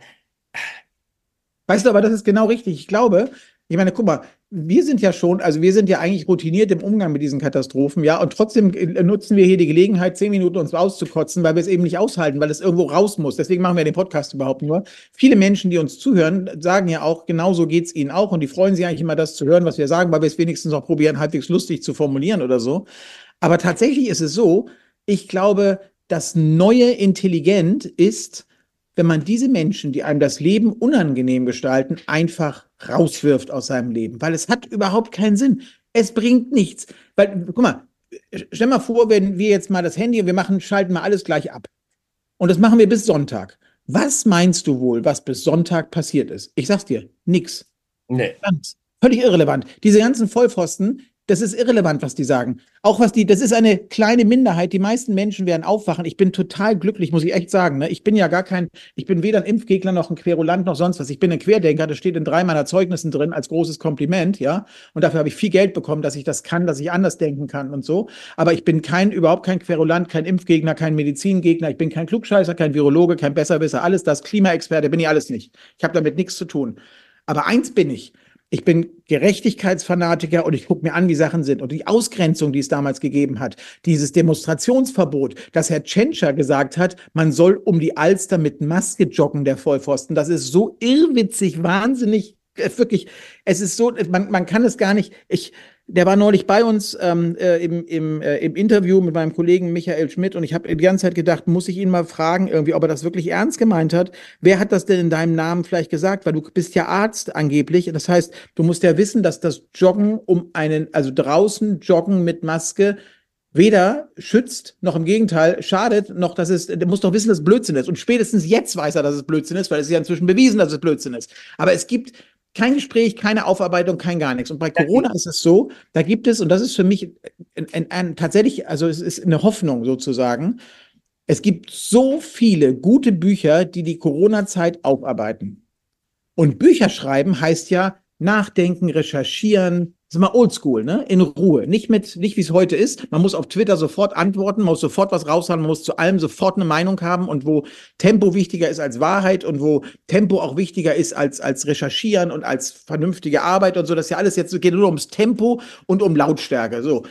weißt du, aber das ist genau richtig. Ich glaube, ich meine, guck mal, wir sind ja schon, also wir sind ja eigentlich routiniert im Umgang mit diesen Katastrophen, ja, und trotzdem äh, nutzen wir hier die Gelegenheit, zehn Minuten uns auszukotzen, weil wir es eben nicht aushalten, weil es irgendwo raus muss. Deswegen machen wir den Podcast überhaupt nur. Viele Menschen, die uns zuhören, sagen ja auch, genauso geht es ihnen auch und die freuen sich eigentlich immer, das zu hören, was wir sagen, weil wir es wenigstens noch probieren, halbwegs lustig zu formulieren oder so. Aber tatsächlich ist es so, ich glaube, das neue Intelligent ist, wenn man diese Menschen, die einem das Leben unangenehm gestalten, einfach rauswirft aus seinem Leben, weil es hat überhaupt keinen Sinn. Es bringt nichts. Weil, guck mal, stell mal vor, wenn wir jetzt mal das Handy und wir machen, schalten mal alles gleich ab. Und das machen wir bis Sonntag. Was meinst du wohl, was bis Sonntag passiert ist? Ich sag's dir, nix. nee. Ganz. Völlig irrelevant. Diese ganzen Vollpfosten, das ist irrelevant, was die sagen. Auch was die, das ist eine kleine Minderheit. Die meisten Menschen werden aufwachen. Ich bin total glücklich, muss ich echt sagen. Ne? Ich bin ja gar kein, ich bin weder ein Impfgegner noch ein Querulant noch sonst was. Ich bin ein Querdenker. Das steht in drei meiner Zeugnissen drin als großes Kompliment, ja. Und dafür habe ich viel Geld bekommen, dass ich das kann, dass ich anders denken kann und so. Aber ich bin kein, überhaupt kein Querulant, kein Impfgegner, kein Medizingegner. Ich bin kein Klugscheißer, kein Virologe, kein Besserwisser. Alles das, Klimaexperte bin ich alles nicht. Ich habe damit nichts zu tun. Aber eins bin ich. Ich bin Gerechtigkeitsfanatiker und ich gucke mir an, wie Sachen sind. Und die Ausgrenzung, die es damals gegeben hat, dieses Demonstrationsverbot, dass Herr Tschentscher gesagt hat, man soll um die Alster mit Maske joggen, der Vollpfosten, das ist so irrwitzig, wahnsinnig, äh, wirklich, es ist so, man, man kann es gar nicht, ich, der war neulich bei uns ähm, äh, im, im, äh, im Interview mit meinem Kollegen Michael Schmidt und ich habe die ganze Zeit gedacht, muss ich ihn mal fragen, irgendwie, ob er das wirklich ernst gemeint hat. Wer hat das denn in deinem Namen vielleicht gesagt? Weil du bist ja Arzt angeblich. Das heißt, du musst ja wissen, dass das Joggen um einen, also draußen Joggen mit Maske weder schützt, noch im Gegenteil schadet, noch dass es, der muss doch wissen, dass es Blödsinn ist. Und spätestens jetzt weiß er, dass es Blödsinn ist, weil es ist ja inzwischen bewiesen, dass es Blödsinn ist. Aber es gibt kein Gespräch, keine Aufarbeitung, kein gar nichts. Und bei Corona ist es so, da gibt es, und das ist für mich ein, ein, ein, tatsächlich, also es ist eine Hoffnung sozusagen, es gibt so viele gute Bücher, die die Corona-Zeit aufarbeiten. Und Bücher schreiben heißt ja nachdenken, recherchieren, das ist mal oldschool, ne? In Ruhe. Nicht mit, nicht wie es heute ist. Man muss auf Twitter sofort antworten, man muss sofort was raushauen, man muss zu allem sofort eine Meinung haben und wo Tempo wichtiger ist als Wahrheit und wo Tempo auch wichtiger ist als, als Recherchieren und als vernünftige Arbeit und so. Das ist ja alles jetzt geht nur ums Tempo und um Lautstärke. So.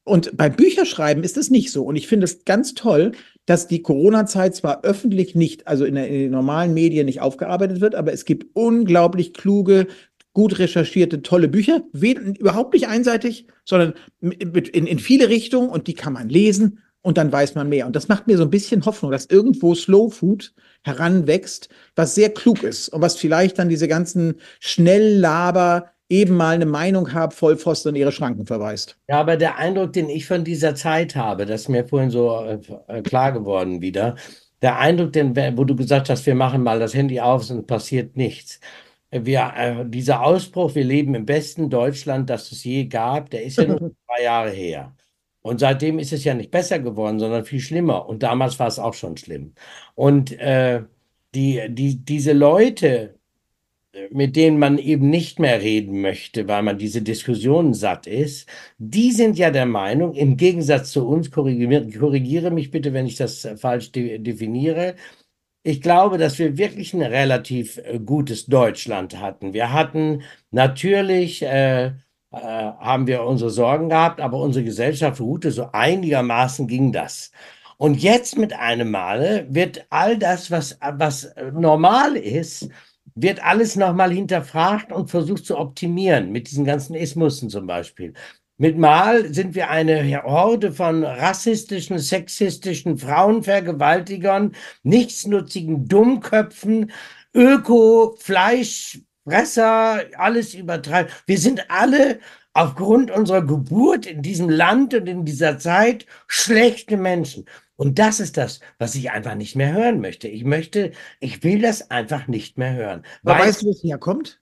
Und bei Bücherschreiben ist es nicht so. Und ich finde es ganz toll, dass die Corona-Zeit zwar öffentlich nicht, also in, der, in den normalen Medien nicht aufgearbeitet wird, aber es gibt unglaublich kluge, gut recherchierte, tolle Bücher. Wed- überhaupt nicht einseitig, sondern mit, mit in, in viele Richtungen und die kann man lesen und dann weiß man mehr. Und das macht mir so ein bisschen Hoffnung, dass irgendwo Slow Food heranwächst, was sehr klug ist und was vielleicht dann diese ganzen Schnelllaber eben mal eine Meinung haben, Vollpfosten in ihre Schranken verweist. Ja, aber der Eindruck, den ich von dieser Zeit habe, das ist mir vorhin so äh, äh, klar geworden wieder, der Eindruck, den, wo du gesagt hast, wir machen mal das Handy auf und passiert nichts. Wir, äh, dieser Ausbruch, wir leben im besten Deutschland, das es je gab, der ist ja nur zwei Jahre her. Und seitdem ist es ja nicht besser geworden, sondern viel schlimmer. Und damals war es auch schon schlimm. Und äh, die, die, diese Leute, mit denen man eben nicht mehr reden möchte, weil man diese Diskussionen satt ist, die sind ja der Meinung, im Gegensatz zu uns, korrigiere, korrigiere mich bitte, wenn ich das äh, falsch de definiere, ich glaube, dass wir wirklich ein relativ äh, gutes Deutschland hatten. Wir hatten natürlich, äh, äh, haben wir unsere Sorgen gehabt, aber unsere Gesellschaft ruhte so einigermaßen ging das. Und jetzt mit einem Male wird all das, was, was normal ist, wird alles nochmal hinterfragt und versucht zu optimieren, mit diesen ganzen Ismussen zum Beispiel. Mit Mal sind wir eine Horde von rassistischen, sexistischen Frauenvergewaltigern, nichtsnutzigen Dummköpfen, Öko, Fleischfresser, alles übertreiben. Wir sind alle aufgrund unserer Geburt in diesem Land und in dieser Zeit schlechte Menschen. Und das ist das, was ich einfach nicht mehr hören möchte. Ich möchte, ich will das einfach nicht mehr hören. Aber Weil, weißt du, wo es herkommt?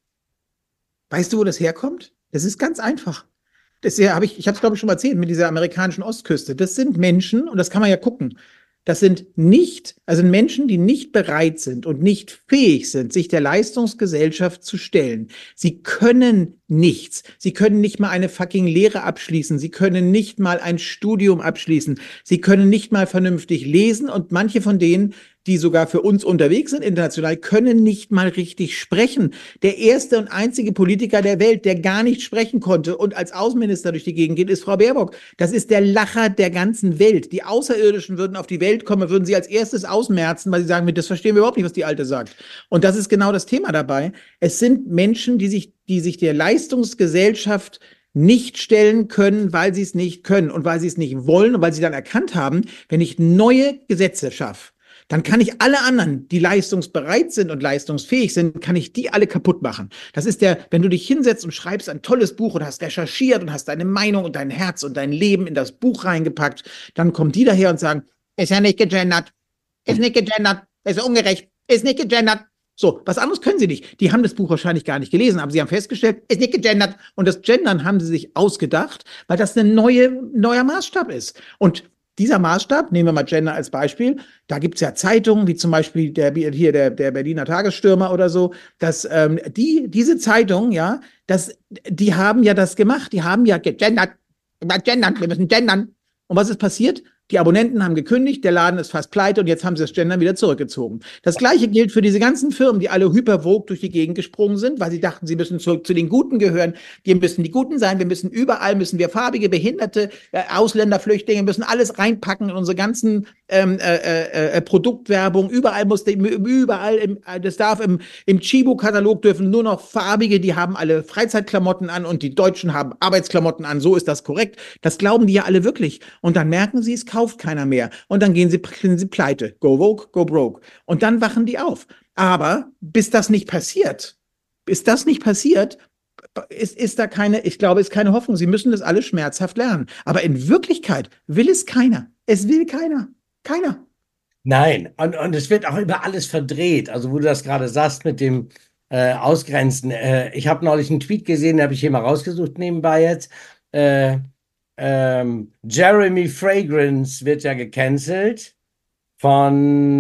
Weißt du, wo das herkommt? Das ist ganz einfach. Das ja, habe ich, ich habe es glaube ich schon mal erzählt mit dieser amerikanischen Ostküste. Das sind Menschen, und das kann man ja gucken. Das sind nicht, also Menschen, die nicht bereit sind und nicht fähig sind, sich der Leistungsgesellschaft zu stellen. Sie können nichts. Sie können nicht mal eine fucking Lehre abschließen. Sie können nicht mal ein Studium abschließen. Sie können nicht mal vernünftig lesen und manche von denen, die sogar für uns unterwegs sind international, können nicht mal richtig sprechen. Der erste und einzige Politiker der Welt, der gar nicht sprechen konnte und als Außenminister durch die Gegend geht, ist Frau Baerbock. Das ist der Lacher der ganzen Welt. Die Außerirdischen würden auf die Welt kommen, würden sie als erstes ausmerzen, weil sie sagen, das verstehen wir überhaupt nicht, was die Alte sagt. Und das ist genau das Thema dabei. Es sind Menschen, die sich, die sich der Leistungsgesellschaft nicht stellen können, weil sie es nicht können und weil sie es nicht wollen und weil sie dann erkannt haben, wenn ich neue Gesetze schaffe, dann kann ich alle anderen, die leistungsbereit sind und leistungsfähig sind, kann ich die alle kaputt machen. Das ist der, wenn du dich hinsetzt und schreibst ein tolles Buch und hast recherchiert und hast deine Meinung und dein Herz und dein Leben in das Buch reingepackt, dann kommen die daher und sagen, ist ja nicht gegendert, ist nicht gegendert, ist ungerecht, ist nicht gegendert. So, was anderes können sie nicht. Die haben das Buch wahrscheinlich gar nicht gelesen, aber sie haben festgestellt, ist nicht gegendert. Und das Gendern haben sie sich ausgedacht, weil das ein neue, neuer Maßstab ist. Und dieser Maßstab, nehmen wir mal Gender als Beispiel, da gibt es ja Zeitungen, wie zum Beispiel der, hier der, der Berliner Tagesstürmer oder so, dass ähm, die, diese Zeitungen, ja, das, die haben ja das gemacht, die haben ja gegendert, gendern, wir müssen gendern. Und was ist passiert? Die Abonnenten haben gekündigt, der Laden ist fast pleite und jetzt haben sie das Gendern wieder zurückgezogen. Das Gleiche gilt für diese ganzen Firmen, die alle hypervogue durch die Gegend gesprungen sind, weil sie dachten, sie müssen zurück zu den Guten gehören. Wir müssen die Guten sein, wir müssen überall, müssen wir farbige, Behinderte, äh, Ausländer, Flüchtlinge, müssen alles reinpacken in unsere ganzen ähm, äh, äh, Produktwerbung. Überall muss, überall, im, das darf im, im Chibo-Katalog dürfen nur noch farbige, die haben alle Freizeitklamotten an und die Deutschen haben Arbeitsklamotten an. So ist das korrekt. Das glauben die ja alle wirklich. Und dann merken sie, es kauft keiner mehr. Und dann gehen sie, gehen sie pleite. Go woke, go broke. Und dann wachen die auf. Aber bis das nicht passiert, bis das nicht passiert, ist, ist da keine, ich glaube, ist keine Hoffnung. Sie müssen das alle schmerzhaft lernen. Aber in Wirklichkeit will es keiner. Es will keiner. Keiner. nein, und, und es wird auch über alles verdreht. Also, wo du das gerade sagst mit dem äh, Ausgrenzen. Äh, ich habe neulich einen Tweet gesehen, den habe ich hier mal rausgesucht nebenbei jetzt. Äh, ähm, Jeremy Fragrance wird ja gecancelt von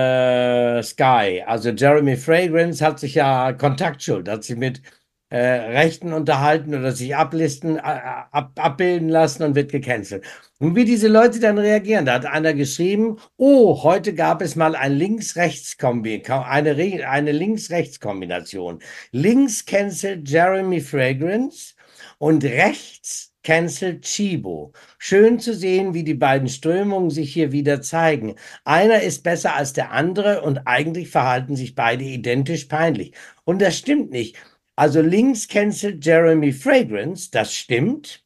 äh, Sky. Also Jeremy Fragrance hat sich ja Kontaktschuld, hat sich mit äh, Rechten unterhalten oder sich ablisten, äh, ab, abbilden lassen und wird gecancelt. Und wie diese Leute dann reagieren, da hat einer geschrieben, oh, heute gab es mal ein Links-Rechts-Kombi, eine, Re- eine Links-Rechts-Kombination. Links cancelt Jeremy Fragrance und rechts cancelt Chibo. Schön zu sehen, wie die beiden Strömungen sich hier wieder zeigen. Einer ist besser als der andere und eigentlich verhalten sich beide identisch peinlich. Und das stimmt nicht. Also links cancelt Jeremy Fragrance, das stimmt,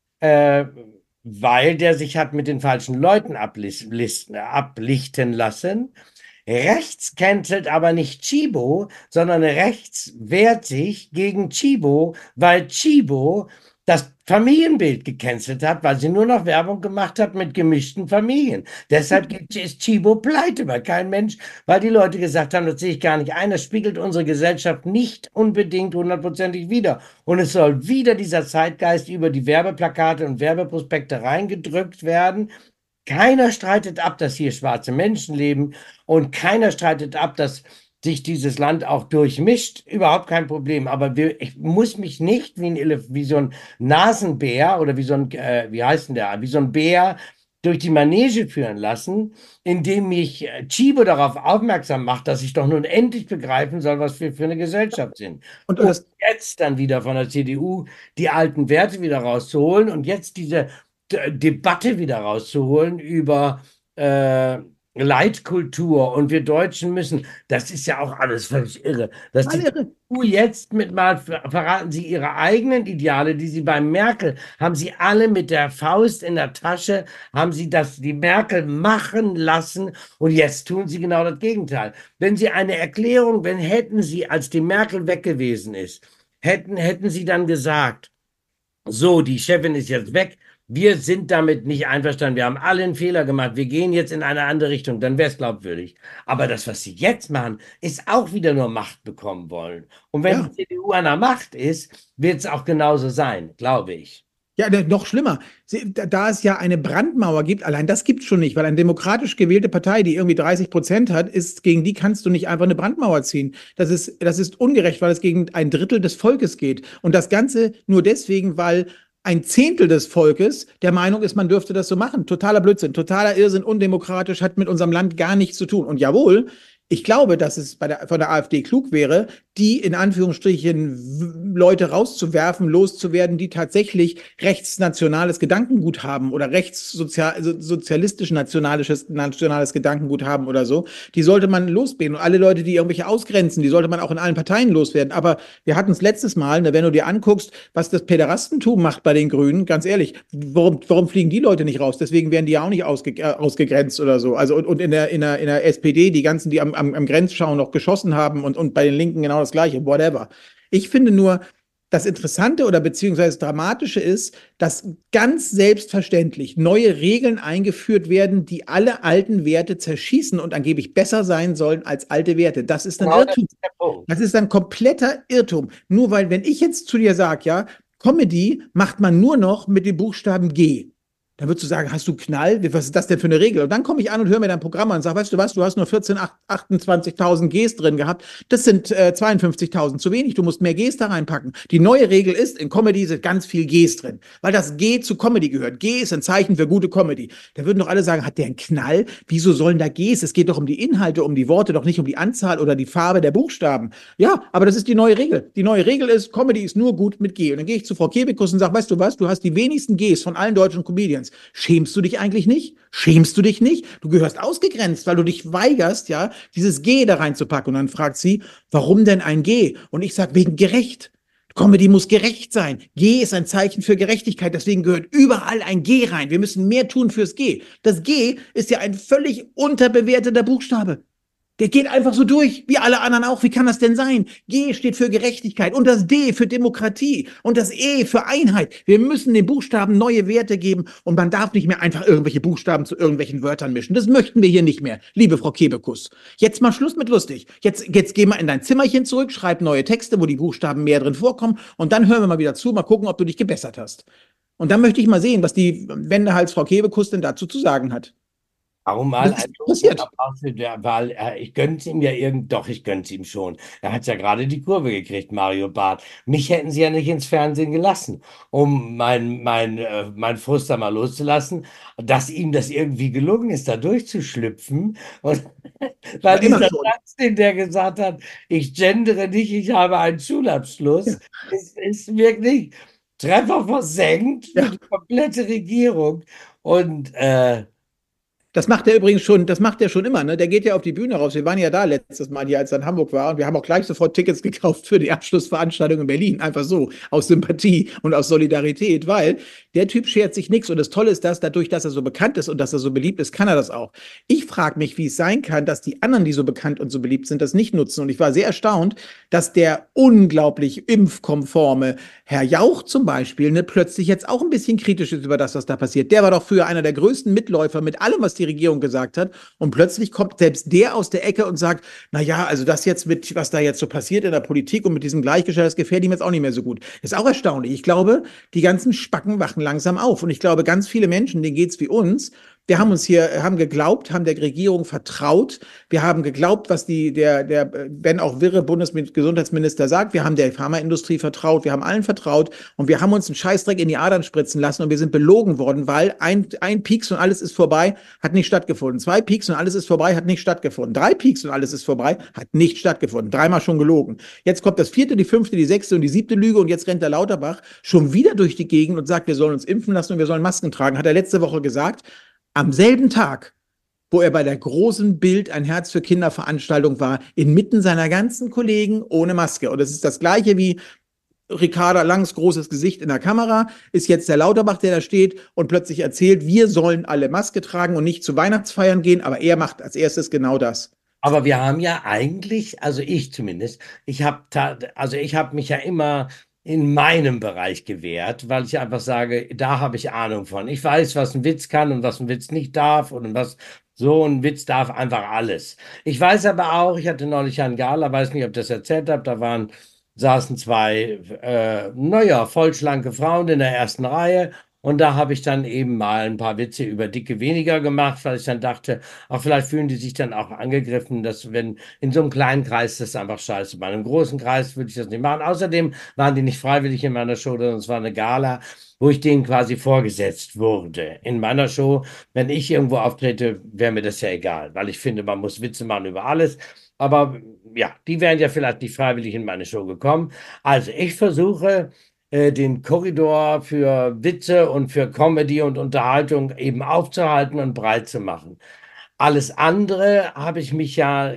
äh, weil der sich hat mit den falschen Leuten ablisten, ablichten lassen. Rechts cancelt aber nicht Chibo, sondern rechts wehrt sich gegen Chibo, weil Chibo das Familienbild gecancelt hat, weil sie nur noch Werbung gemacht hat mit gemischten Familien. Deshalb ist Chibo pleite, weil kein Mensch, weil die Leute gesagt haben, das sehe ich gar nicht ein, das spiegelt unsere Gesellschaft nicht unbedingt hundertprozentig wider. Und es soll wieder dieser Zeitgeist über die Werbeplakate und Werbeprospekte reingedrückt werden. Keiner streitet ab, dass hier schwarze Menschen leben und keiner streitet ab, dass sich dieses Land auch durchmischt. Überhaupt kein Problem. Aber wir, ich muss mich nicht wie, ein Elef wie so ein Nasenbär oder wie so ein, äh, wie heißt denn der, wie so ein Bär durch die Manege führen lassen, indem mich äh, Chibo darauf aufmerksam macht, dass ich doch nun endlich begreifen soll, was wir für eine Gesellschaft sind. Und, und Und das, jetzt dann wieder von der C D U die alten Werte wieder rauszuholen und jetzt diese Debatte wieder rauszuholen über äh, Leitkultur und wir Deutschen müssen, das ist ja auch alles völlig irre, dass die C D U jetzt mit mal verraten sie ihre eigenen Ideale, die sie bei Merkel haben sie alle mit der Faust in der Tasche, haben sie das die Merkel machen lassen und jetzt tun sie genau das Gegenteil. Wenn sie eine Erklärung, wenn hätten sie, als die Merkel weg gewesen ist, hätten hätten sie dann gesagt, so, die Chefin ist jetzt weg. Wir sind damit nicht einverstanden. Wir haben alle einen Fehler gemacht. Wir gehen jetzt in eine andere Richtung. Dann wäre es glaubwürdig. Aber das, was sie jetzt machen, ist auch wieder nur Macht bekommen wollen. Und wenn ja. die C D U an der Macht ist, wird es auch genauso sein, glaube ich. Ja, noch schlimmer. Da es ja eine Brandmauer gibt, allein das gibt es schon nicht, weil eine demokratisch gewählte Partei, die irgendwie dreißig Prozent hat, ist, gegen die kannst du nicht einfach eine Brandmauer ziehen. Das ist, das ist ungerecht, weil es gegen ein Drittel des Volkes geht. Und das Ganze nur deswegen, weil ein Zehntel des Volkes der Meinung ist, man dürfte das so machen. Totaler Blödsinn, totaler Irrsinn, undemokratisch, hat mit unserem Land gar nichts zu tun. Und jawohl, ich glaube, dass es bei der, von der AfD klug wäre, die in Anführungsstrichen Leute rauszuwerfen, loszuwerden, die tatsächlich rechtsnationales Gedankengut haben oder rechtssozialistisch nationales, nationales Gedankengut haben oder so. Die sollte man loswerden. Und alle Leute, die irgendwelche ausgrenzen, die sollte man auch in allen Parteien loswerden. Aber wir hatten es letztes Mal, ne, wenn du dir anguckst, was das Päderastentum macht bei den Grünen, ganz ehrlich, warum, warum fliegen die Leute nicht raus? Deswegen werden die ja auch nicht ausge, äh, ausgegrenzt oder so. Also und, und in, der, in, der, in der S P D, die ganzen, die am, am, am Grenzschau noch geschossen haben und, und bei den Linken genau das Gleiche, whatever. Ich finde nur, das Interessante oder beziehungsweise das Dramatische ist, dass ganz selbstverständlich neue Regeln eingeführt werden, die alle alten Werte zerschießen und angeblich besser sein sollen als alte Werte. Das ist ein Genau, Irrtum. das ist der Punkt. Das ist ein kompletter Irrtum. Nur weil, wenn ich jetzt zu dir sage, ja, Comedy macht man nur noch mit dem Buchstaben G. Dann würdest du sagen, hast du Knall? Was ist das denn für eine Regel? Und dann komme ich an und höre mir dein Programm an und sage, weißt du was, du hast nur vierzehn, achtundzwanzigtausend Gs drin gehabt. Das sind äh, zweiundfünfzigtausend zu wenig. Du musst mehr Gs da reinpacken. Die neue Regel ist, in Comedy sind ganz viel Gs drin, weil das G zu Comedy gehört. G ist ein Zeichen für gute Comedy. Da würden doch alle sagen, hat der einen Knall? Wieso sollen da Gs? Es geht doch um die Inhalte, um die Worte, doch nicht um die Anzahl oder die Farbe der Buchstaben. Ja, aber das ist die neue Regel. Die neue Regel ist, Comedy ist nur gut mit G. Und dann gehe ich zu Frau Kebekus und sage, weißt du was, du hast die wenigsten Gs von allen deutschen Comedians. Schämst du dich eigentlich nicht? Schämst du dich nicht? Du gehörst ausgegrenzt, weil du dich weigerst, ja, dieses G da reinzupacken. Und dann fragt sie, warum denn ein G? Und ich sage, wegen gerecht. Comedy muss gerecht sein. G ist ein Zeichen für Gerechtigkeit, deswegen gehört überall ein G rein. Wir müssen mehr tun fürs G. Das G ist ja ein völlig unterbewerteter Buchstabe. Der geht einfach so durch, wie alle anderen auch. Wie kann das denn sein? G steht für Gerechtigkeit und das D für Demokratie und das E für Einheit. Wir müssen den Buchstaben neue Werte geben und man darf nicht mehr einfach irgendwelche Buchstaben zu irgendwelchen Wörtern mischen. Das möchten wir hier nicht mehr, liebe Frau Kebekus. Jetzt mal Schluss mit lustig. Jetzt, jetzt geh mal in dein Zimmerchen zurück, schreib neue Texte, wo die Buchstaben mehr drin vorkommen und dann hören wir mal wieder zu, mal gucken, ob du dich gebessert hast. Und dann möchte ich mal sehen, was die Wendehals Frau Kebekus denn dazu zu sagen hat. Warum mal Das ein ist passiert. Weil äh, ich gönn's ihm ja irgend, doch, ich gönn's ihm schon. Er hat ja gerade die Kurve gekriegt, Mario Barth. Mich hätten sie ja nicht ins Fernsehen gelassen, um mein, mein, äh, mein Frust da mal loszulassen, dass ihm das irgendwie gelungen ist, da durchzuschlüpfen. Und weil immer dieser schon. Satz, den der gesagt hat, ich gendere nicht, ich habe einen Schulabschluss, Ja. ist, ist wirklich Treffer versenkt für Ja. die komplette Regierung. Und äh, Das macht er übrigens schon, das macht er schon immer, ne? Der geht ja auf die Bühne raus. Wir waren ja da letztes Mal hier, als er in Hamburg war, und wir haben auch gleich sofort Tickets gekauft für die Abschlussveranstaltung in Berlin. Einfach so, aus Sympathie und aus Solidarität, weil der Typ schert sich nichts. Und das Tolle ist, dass dadurch, dass er so bekannt ist und dass er so beliebt ist, kann er das auch. Ich frage mich, wie es sein kann, dass die anderen, die so bekannt und so beliebt sind, das nicht nutzen. Und ich war sehr erstaunt, dass der unglaublich impfkonforme Herr Jauch zum Beispiel, ne, plötzlich jetzt auch ein bisschen kritisch ist über das, was da passiert. Der war doch früher einer der größten Mitläufer mit allem, was die Regierung gesagt hat. Und plötzlich kommt selbst der aus der Ecke und sagt, na ja, also das jetzt mit, was da jetzt so passiert in der Politik und mit diesem Gleichgeschlecht, das gefällt ihm jetzt auch nicht mehr so gut. Ist auch erstaunlich. Ich glaube, die ganzen Spacken wachen langsam auf. Und ich glaube, ganz viele Menschen, denen geht's wie uns, wir haben uns hier, haben geglaubt, haben der Regierung vertraut. Wir haben geglaubt, was die, der, der, wenn auch wirre Bundesgesundheitsminister sagt. Wir haben der Pharmaindustrie vertraut. Wir haben allen vertraut. Und wir haben uns einen Scheißdreck in die Adern spritzen lassen. Und wir sind belogen worden, weil ein, ein Pieks und alles ist vorbei, hat nicht stattgefunden. Zwei Pieks und alles ist vorbei, hat nicht stattgefunden. Drei Pieks und alles ist vorbei, hat nicht stattgefunden. Dreimal schon gelogen. Jetzt kommt das vierte, die fünfte, die sechste und die siebte Lüge. Und jetzt rennt der Lauterbach schon wieder durch die Gegend und sagt, wir sollen uns impfen lassen und wir sollen Masken tragen. Hat er letzte Woche gesagt. Am selben Tag, wo er bei der großen Bild ein Herz für Kinder Veranstaltung war, inmitten seiner ganzen Kollegen ohne Maske. Und es ist das Gleiche wie Ricarda Langs großes Gesicht in der Kamera, ist jetzt der Lauterbach, der da steht und plötzlich erzählt, wir sollen alle Maske tragen und nicht zu Weihnachtsfeiern gehen, aber er macht als erstes genau das. aber wir haben ja eigentlich, also ich zumindest, ich habe also ich habe mich ja immer in meinem Bereich gewehrt, weil ich einfach sage, da habe ich Ahnung von. Ich weiß, was ein Witz kann und was ein Witz nicht darf und was so ein Witz darf einfach alles. Ich weiß aber auch, ich hatte neulich einen Gala, weiß nicht, ob ich das erzählt habe, da waren saßen zwei, äh, naja, vollschlanke Frauen in der ersten Reihe. Und da habe ich dann eben mal ein paar Witze über Dicke weniger gemacht, weil ich dann dachte, ach, vielleicht fühlen die sich dann auch angegriffen, dass wenn in so einem kleinen Kreis das ist einfach scheiße. Bei einem großen Kreis würde ich das nicht machen. Außerdem waren die nicht freiwillig in meiner Show, sondern es war eine Gala, wo ich denen quasi vorgesetzt wurde. In meiner Show, wenn ich irgendwo auftrete, wäre mir das ja egal, weil ich finde, man muss Witze machen über alles. Aber ja, die wären ja vielleicht nicht freiwillig in meine Show gekommen. Also ich versuche, äh, den Korridor für Witze und für Comedy und Unterhaltung eben aufzuhalten und breit zu machen. Alles andere habe ich mich ja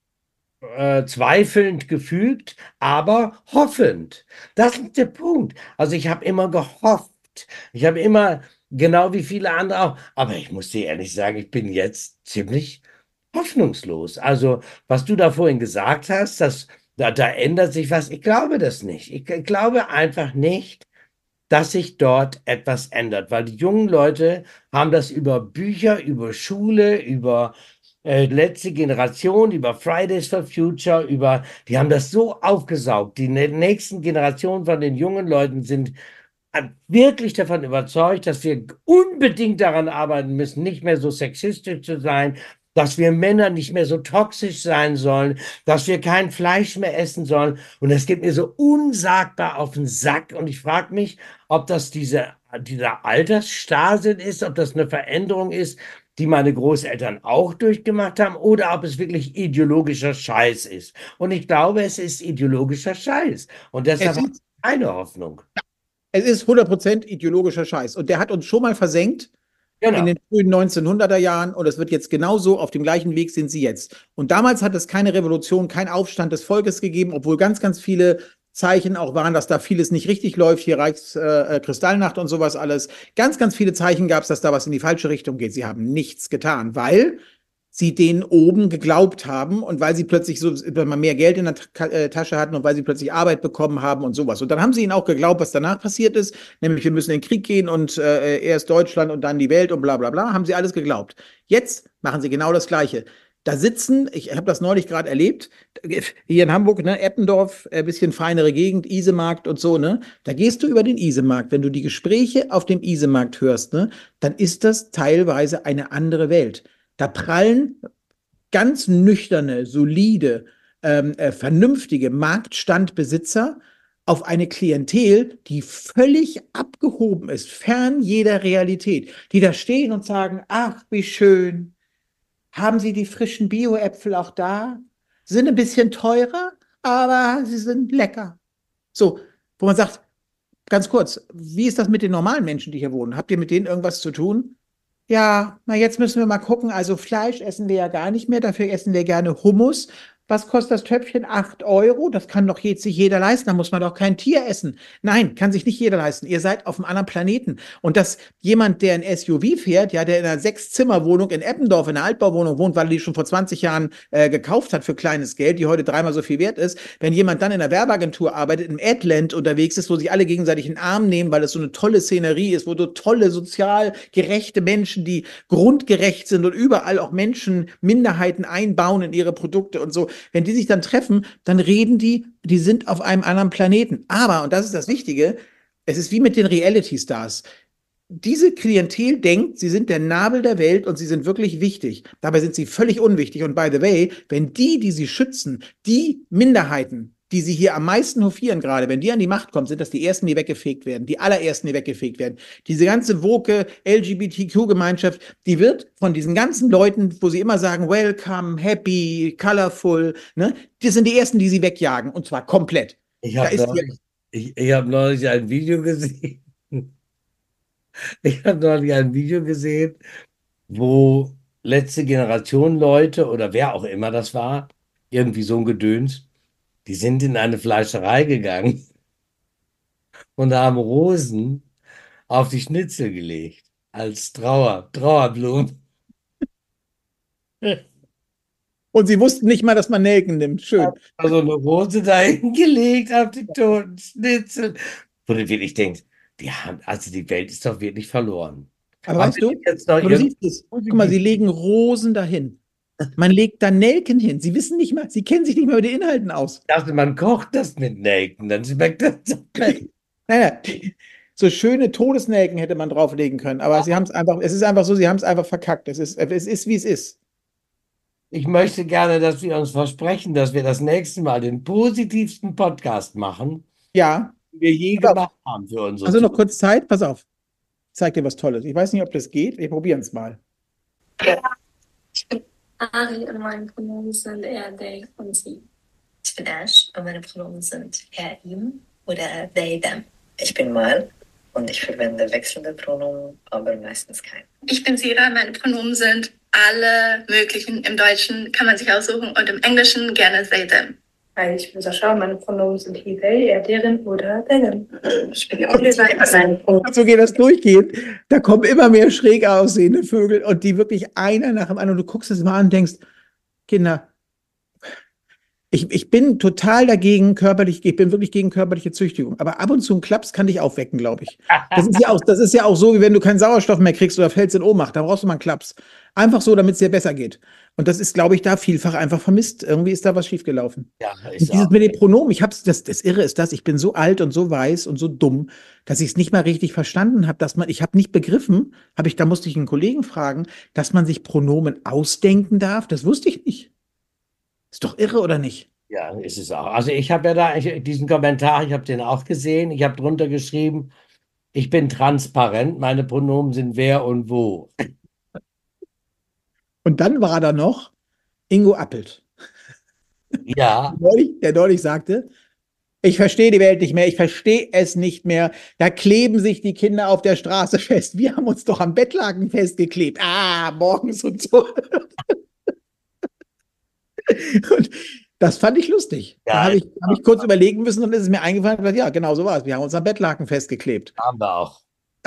äh, zweifelnd gefügt, aber hoffend. Das ist der Punkt. Also ich habe immer gehofft. Ich habe immer, genau wie viele andere auch, aber ich muss dir ehrlich sagen, ich bin jetzt ziemlich hoffnungslos. Also, was du da vorhin gesagt hast, dass da, da ändert sich was. Ich glaube das nicht. Ich, ich glaube einfach nicht, dass sich dort etwas ändert, weil die jungen Leute haben das über Bücher, über Schule, über äh, letzte Generation, über Fridays for Future, über, die haben das so aufgesaugt. Die nä- nächsten Generationen von den jungen Leuten sind äh, wirklich davon überzeugt, dass wir unbedingt daran arbeiten müssen, nicht mehr so sexistisch zu sein, dass wir Männer nicht mehr so toxisch sein sollen, dass wir kein Fleisch mehr essen sollen. Und das geht mir so unsagbar auf den Sack. Und ich frage mich, ob das diese, dieser Altersstarrsinn ist, ob das eine Veränderung ist, die meine Großeltern auch durchgemacht haben, oder ob es wirklich ideologischer Scheiß ist. Und ich glaube, es ist ideologischer Scheiß. Und deshalb Es habe ich ist, keine Hoffnung. es ist hundert Prozent ideologischer Scheiß. Und der hat uns schon mal versenkt in Genau. den frühen neunzehnhunderter Jahren und es wird jetzt genauso, auf dem gleichen Weg sind sie jetzt. Und damals hat es keine Revolution, kein Aufstand des Volkes gegeben, obwohl ganz, ganz viele Zeichen auch waren, dass da vieles nicht richtig läuft, hier Reichskristallnacht äh, und sowas alles. Ganz, ganz viele Zeichen gab es, dass da was in die falsche Richtung geht. Sie haben nichts getan, weil sie denen oben geglaubt haben und weil sie plötzlich so mal mehr Geld in der Ta äh, Tasche hatten und weil sie plötzlich Arbeit bekommen haben und sowas. Und dann haben sie ihnen auch geglaubt, was danach passiert ist, nämlich wir müssen in den Krieg gehen und äh, erst Deutschland und dann die Welt und bla bla bla, haben sie alles geglaubt. Jetzt machen sie genau das Gleiche. Da sitzen, ich habe das neulich gerade erlebt, hier in Hamburg, ne, Eppendorf, ein bisschen feinere Gegend, Isemarkt und so, ne? Da gehst du über den Isemarkt. Wenn du die Gespräche auf dem Isemarkt hörst, ne, dann ist das teilweise eine andere Welt. Da prallen ganz nüchterne, solide, ähm, äh, vernünftige Marktstandbesitzer auf eine Klientel, die völlig abgehoben ist, fern jeder Realität, die da stehen und sagen, ach, wie schön, haben Sie die frischen Bio-Äpfel auch da? Sind ein bisschen teurer, aber sie sind lecker. So, wo man sagt, ganz kurz, wie ist das mit den normalen Menschen, die hier wohnen? Habt ihr mit denen irgendwas zu tun? Ja, na jetzt müssen wir mal gucken. Also Fleisch essen wir ja gar nicht mehr, dafür essen wir gerne Hummus. Was kostet das Töpfchen? Acht Euro. Das kann doch jetzt sich jeder leisten. Da muss man doch kein Tier essen. Nein, kann sich nicht jeder leisten. Ihr seid auf einem anderen Planeten. Und dass jemand, der ein S U V fährt, ja, der in einer Sechs-Zimmer-Wohnung in Eppendorf, in einer Altbauwohnung wohnt, weil er die schon vor zwanzig Jahren äh, gekauft hat für kleines Geld, die heute dreimal so viel wert ist, wenn jemand dann in einer Werbeagentur arbeitet, im Adland unterwegs ist, wo sich alle gegenseitig in den Arm nehmen, weil es so eine tolle Szenerie ist, wo so tolle, sozial gerechte Menschen, die grundgerecht sind und überall auch Menschen, Minderheiten einbauen in ihre Produkte und so, wenn die sich dann treffen, dann reden die, die sind auf einem anderen Planeten. Aber, und das ist das Wichtige, es ist wie mit den Reality-Stars. Diese Klientel denkt, sie sind der Nabel der Welt und sie sind wirklich wichtig. Dabei sind sie völlig unwichtig. Und by the way, wenn die, die sie schützen, die Minderheiten, die sie hier am meisten hofieren gerade, wenn die an die Macht kommen, sind das die Ersten, die weggefegt werden, die allerersten, die weggefegt werden. Diese ganze woke L G B T Q-Gemeinschaft, die wird von diesen ganzen Leuten, wo sie immer sagen, welcome, happy, colorful, ne, das sind die Ersten, die sie wegjagen, und zwar komplett. Ich Da habe ist hier, neulich, ich, ich hab neulich ein Video gesehen. Ich habe neulich ein Video gesehen, wo letzte Generation Leute oder wer auch immer das war, irgendwie so ein Gedöns, die sind in eine Fleischerei gegangen und haben Rosen auf die Schnitzel gelegt als Trauer, Trauerblumen. und sie wussten nicht mal, dass man Nelken nimmt. Schön. Also eine Rose dahin gelegt auf die toten Schnitzel. Wo du wirklich denkst, die haben, also die Welt ist doch wirklich verloren. Aber Aber weißt wenn ich du, jetzt noch aber du irgendwie siehst es. Guck mal, positiv, sie legen Rosen dahin. Man legt da Nelken hin. Sie wissen nicht mal, sie kennen sich nicht mal mit den Inhalten aus. dachte, man kocht das mit Nelken, dann schmeckt das so besser. Naja, so schöne Todesnelken hätte man drauflegen können, aber sie haben es einfach, es ist einfach so, sie haben es einfach verkackt. Es ist, es ist, wie es ist. Ich möchte gerne, dass wir uns versprechen, dass wir das nächste Mal den positivsten Podcast machen, Ja, den wir je pass auf. gemacht haben für unsere Also noch Zukunft. kurz Zeit, pass auf. Ich zeig dir was Tolles. Ich weiß nicht, ob das geht. Wir probieren es mal. Ich bin Ari und meine Pronomen sind er, they und sie. Ich bin Ash und meine Pronomen sind er, ihm oder they, them. Ich bin Mal und ich verwende wechselnde Pronomen, aber meistens kein. Ich bin Sira, meine Pronomen sind alle möglichen. Im Deutschen kann man sich aussuchen und im Englischen gerne they, them. Hi, ich bin Sascha, meine Pronomen sind he, they, er, deren oder deren. Ich bin Oliver, meine Pronomen. So geht das durchgehend. Da kommen immer mehr schräg aussehende Vögel und die wirklich einer nach dem anderen. Und du guckst es mal an und denkst, Kinder, ich, ich bin total dagegen körperlich, ich bin wirklich gegen körperliche Züchtigung. Aber ab und zu ein Klaps kann dich aufwecken, glaube ich. Das ist ja auch, das ist ja auch so, wie wenn du keinen Sauerstoff mehr kriegst oder fällst in Ohnmacht. Da brauchst du mal einen Klaps. Einfach so, damit es dir besser geht. Und das ist, glaube ich, da vielfach einfach vermisst. Irgendwie ist da was schiefgelaufen. Ja, Und ist dieses auch. mit den Pronomen, ich hab's, das, das Irre ist das, ich bin so alt und so weiß und so dumm, dass ich es nicht mal richtig verstanden habe, dass man, ich habe nicht begriffen, habe ich, da musste ich einen Kollegen fragen, dass man sich Pronomen ausdenken darf. Das wusste ich nicht. Ist doch irre, oder nicht? Ja, ist es auch. Also ich habe ja da ich, diesen Kommentar, ich habe den auch gesehen. Ich habe drunter geschrieben, ich bin transparent, meine Pronomen sind wer und wo. Und dann war da noch Ingo Appelt, Ja, der neulich, der neulich sagte, ich verstehe die Welt nicht mehr, ich verstehe es nicht mehr. Da kleben sich die Kinder auf der Straße fest. Wir haben uns doch am Bettlaken festgeklebt. Ah, morgens und so. Und das fand ich lustig. Da ja, habe ich, hab ich kurz überlegen müssen und ist es mir eingefallen, und gesagt, ja, genau so war es. Wir haben uns am Bettlaken festgeklebt. haben wir auch.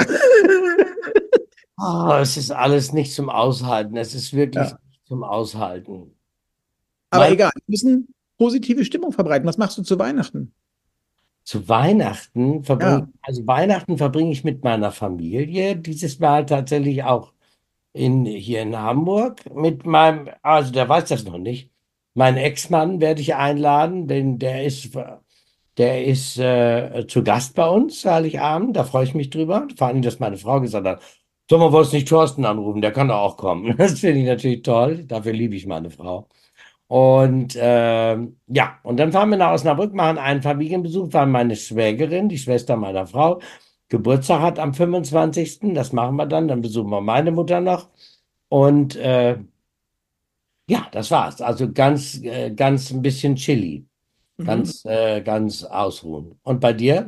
Oh, es ist alles nicht zum Aushalten. Es ist wirklich Ja. nicht zum Aushalten. Aber Mein, egal, wir müssen positive Stimmung verbreiten. Was machst du zu Weihnachten? zu Weihnachten verbringe Ja. also Weihnachten verbringe ich mit meiner Familie. Dieses Mal tatsächlich auch in, hier in Hamburg mit meinem, also der weiß das noch nicht. Meinen Ex-Mann werde ich einladen, denn der ist, der ist äh, zu Gast bei uns Heiligabend. Da freue ich mich drüber. Vor allem, dass meine Frau gesagt hat, soll man wohl nicht Thorsten anrufen, der kann doch auch kommen. Das finde ich natürlich toll. Dafür liebe ich meine Frau. Und ähm, ja, und dann fahren wir nach Osnabrück, machen einen Familienbesuch, weil meine Schwägerin, die Schwester meiner Frau, Geburtstag hat am fünfundzwanzigsten. Das machen wir dann. Dann besuchen wir meine Mutter noch. Und äh, ja, das war's. Also ganz, äh, ganz ein bisschen chilly. Mhm. Ganz, äh, ganz ausruhen. Und bei dir?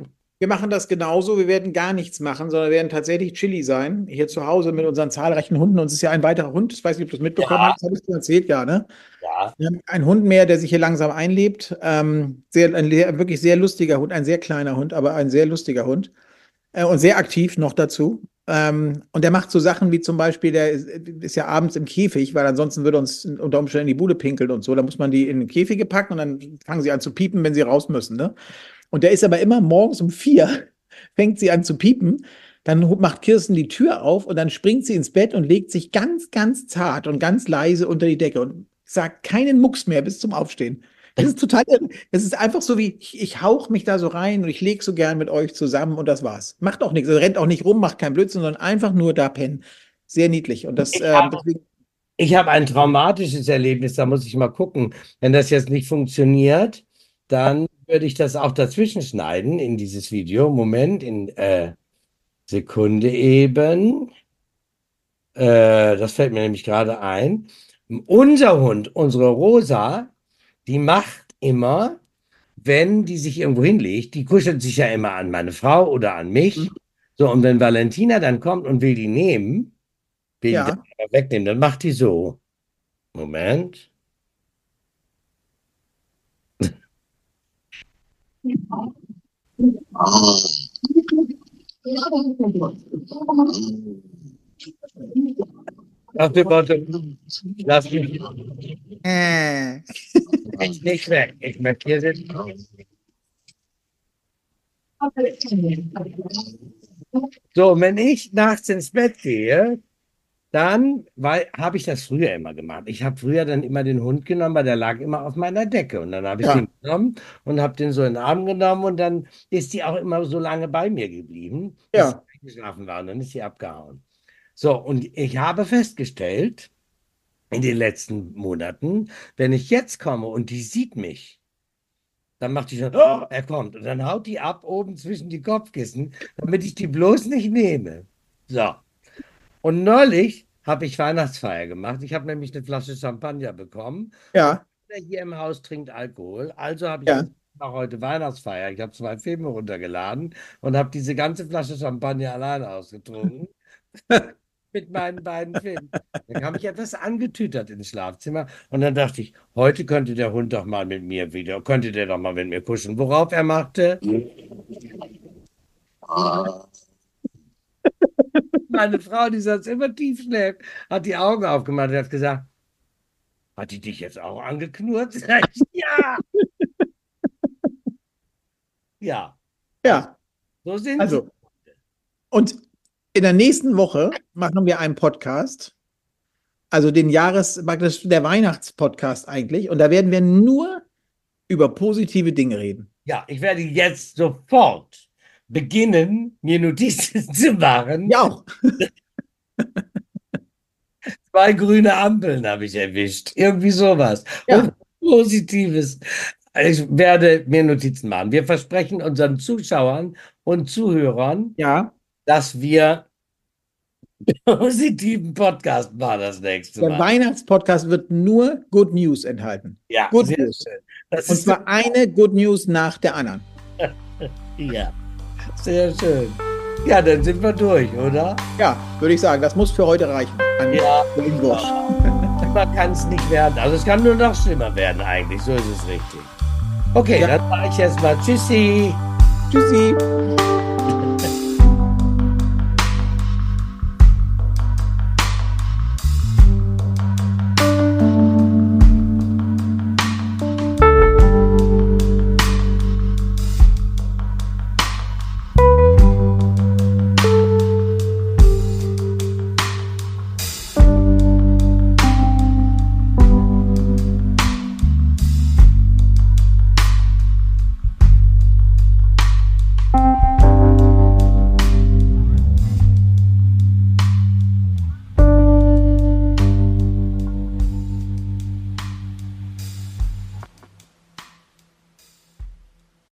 Wir machen das genauso. Wir werden gar nichts machen, sondern werden tatsächlich Chili sein. Hier zu Hause mit unseren zahlreichen Hunden. Uns ist ja ein weiterer Hund. Ich weiß nicht, ob du das mitbekommen Ja. hast. Das habe ich dir erzählt, ja, ne? Ja. Wir haben einen Hund mehr, der sich hier langsam einlebt. Ähm, sehr, ein sehr, wirklich sehr lustiger Hund. Ein sehr kleiner Hund, aber ein sehr lustiger Hund. Äh, und sehr aktiv noch dazu. Ähm, und der macht so Sachen wie zum Beispiel, der ist, ist ja abends im Käfig, weil ansonsten würde uns unter Umständen in die Bude pinkeln und so. Da muss man die in den Käfige packen und dann fangen sie an zu piepen, wenn sie raus müssen, ne? Und der ist aber immer morgens um vier, fängt sie an zu piepen. Dann macht Kirsten die Tür auf und dann springt sie ins Bett und legt sich ganz, ganz zart und ganz leise unter die Decke und sagt keinen Mucks mehr bis zum Aufstehen. Das ist total irre. Es ist einfach so wie, ich, ich hauch mich da so rein und ich lege so gern mit euch zusammen und das war's. Macht auch nichts, also rennt auch nicht rum, macht keinen Blödsinn, sondern einfach nur da pennen. Sehr niedlich. Und das, Ich ähm, habe- deswegen, Ich habe ein traumatisches Erlebnis, da muss ich mal gucken. Wenn das jetzt nicht funktioniert, dann würde ich das auch dazwischen schneiden in dieses Video. Moment, in äh, Sekunde eben. Äh, das fällt mir nämlich gerade ein. Unser Hund, unsere Rosa, die macht immer, wenn die sich irgendwo hinlegt, die kuschelt sich ja immer an meine Frau oder an mich. Mhm. So, und wenn Valentina dann kommt und will die nehmen, will die Ja. dann aber wegnehmen, dann macht die so. Moment. Nach dem Motto, lass mich äh, nicht weg. Ich möchte hier sitzen. So, und wenn ich nachts ins Bett gehe, dann, weil habe ich das früher immer gemacht. Ich habe früher dann immer den Hund genommen, weil der lag immer auf meiner Decke. Und dann habe ich Ja. den genommen und habe den so in den Arm genommen und dann ist die auch immer so lange bei mir geblieben, bis Ja. sie eingeschlafen war und dann ist sie abgehauen. So, und ich habe festgestellt, in den letzten Monaten, wenn ich jetzt komme und die sieht mich, dann macht die schon, oh, er kommt. Und dann haut die ab oben zwischen die Kopfkissen, damit ich die bloß nicht nehme. So. Und neulich habe ich Weihnachtsfeier gemacht. Ich habe nämlich eine Flasche Champagner bekommen. ja, Wer hier im Haus trinkt Alkohol. Also habe ich Ja. gesagt, ich mache heute Weihnachtsfeier. Ich habe zwei Filme runtergeladen und habe diese ganze Flasche Champagner alleine ausgetrunken. Mit meinen beiden Filmen. Dann kam ich etwas angetütert ins Schlafzimmer und dann dachte ich, heute könnte der Hund doch mal mit mir wieder, könnte der doch mal mit mir kuscheln. Worauf er machte? Meine Frau, die sonst immer tief schläft, hat die Augen aufgemacht und hat gesagt, hat die dich jetzt auch angeknurrt? Sag ich, ja. Ja, ja. so sind Also, und in der nächsten Woche machen wir einen Podcast, also den Jahres, praktisch der Weihnachtspodcast eigentlich, und da werden wir nur über positive Dinge reden. sie. Ja, ich werde jetzt sofort beginnen, mir Notizen zu machen. Ja, auch. Zwei grüne Ampeln habe ich erwischt. Irgendwie sowas. Ja. Und Positives. Ich werde mir Notizen machen. Wir versprechen unseren Zuschauern und Zuhörern, Ja, dass wir positiven Podcast machen das nächste der Mal. Weihnachtspodcast wird nur Good News enthalten. Ja, Good sehr News. schön. Das Und ist zwar eine Good News nach der anderen. ja, sehr schön. Ja, dann sind wir durch, oder? Ja, würde ich sagen, das muss für heute reichen. An Ja. den Wurst. Schlimmer kann es nicht werden. Also es kann nur noch schlimmer werden eigentlich. So ist es richtig. Okay, Ja. dann sage ich jetzt mal Tschüssi. Tschüssi.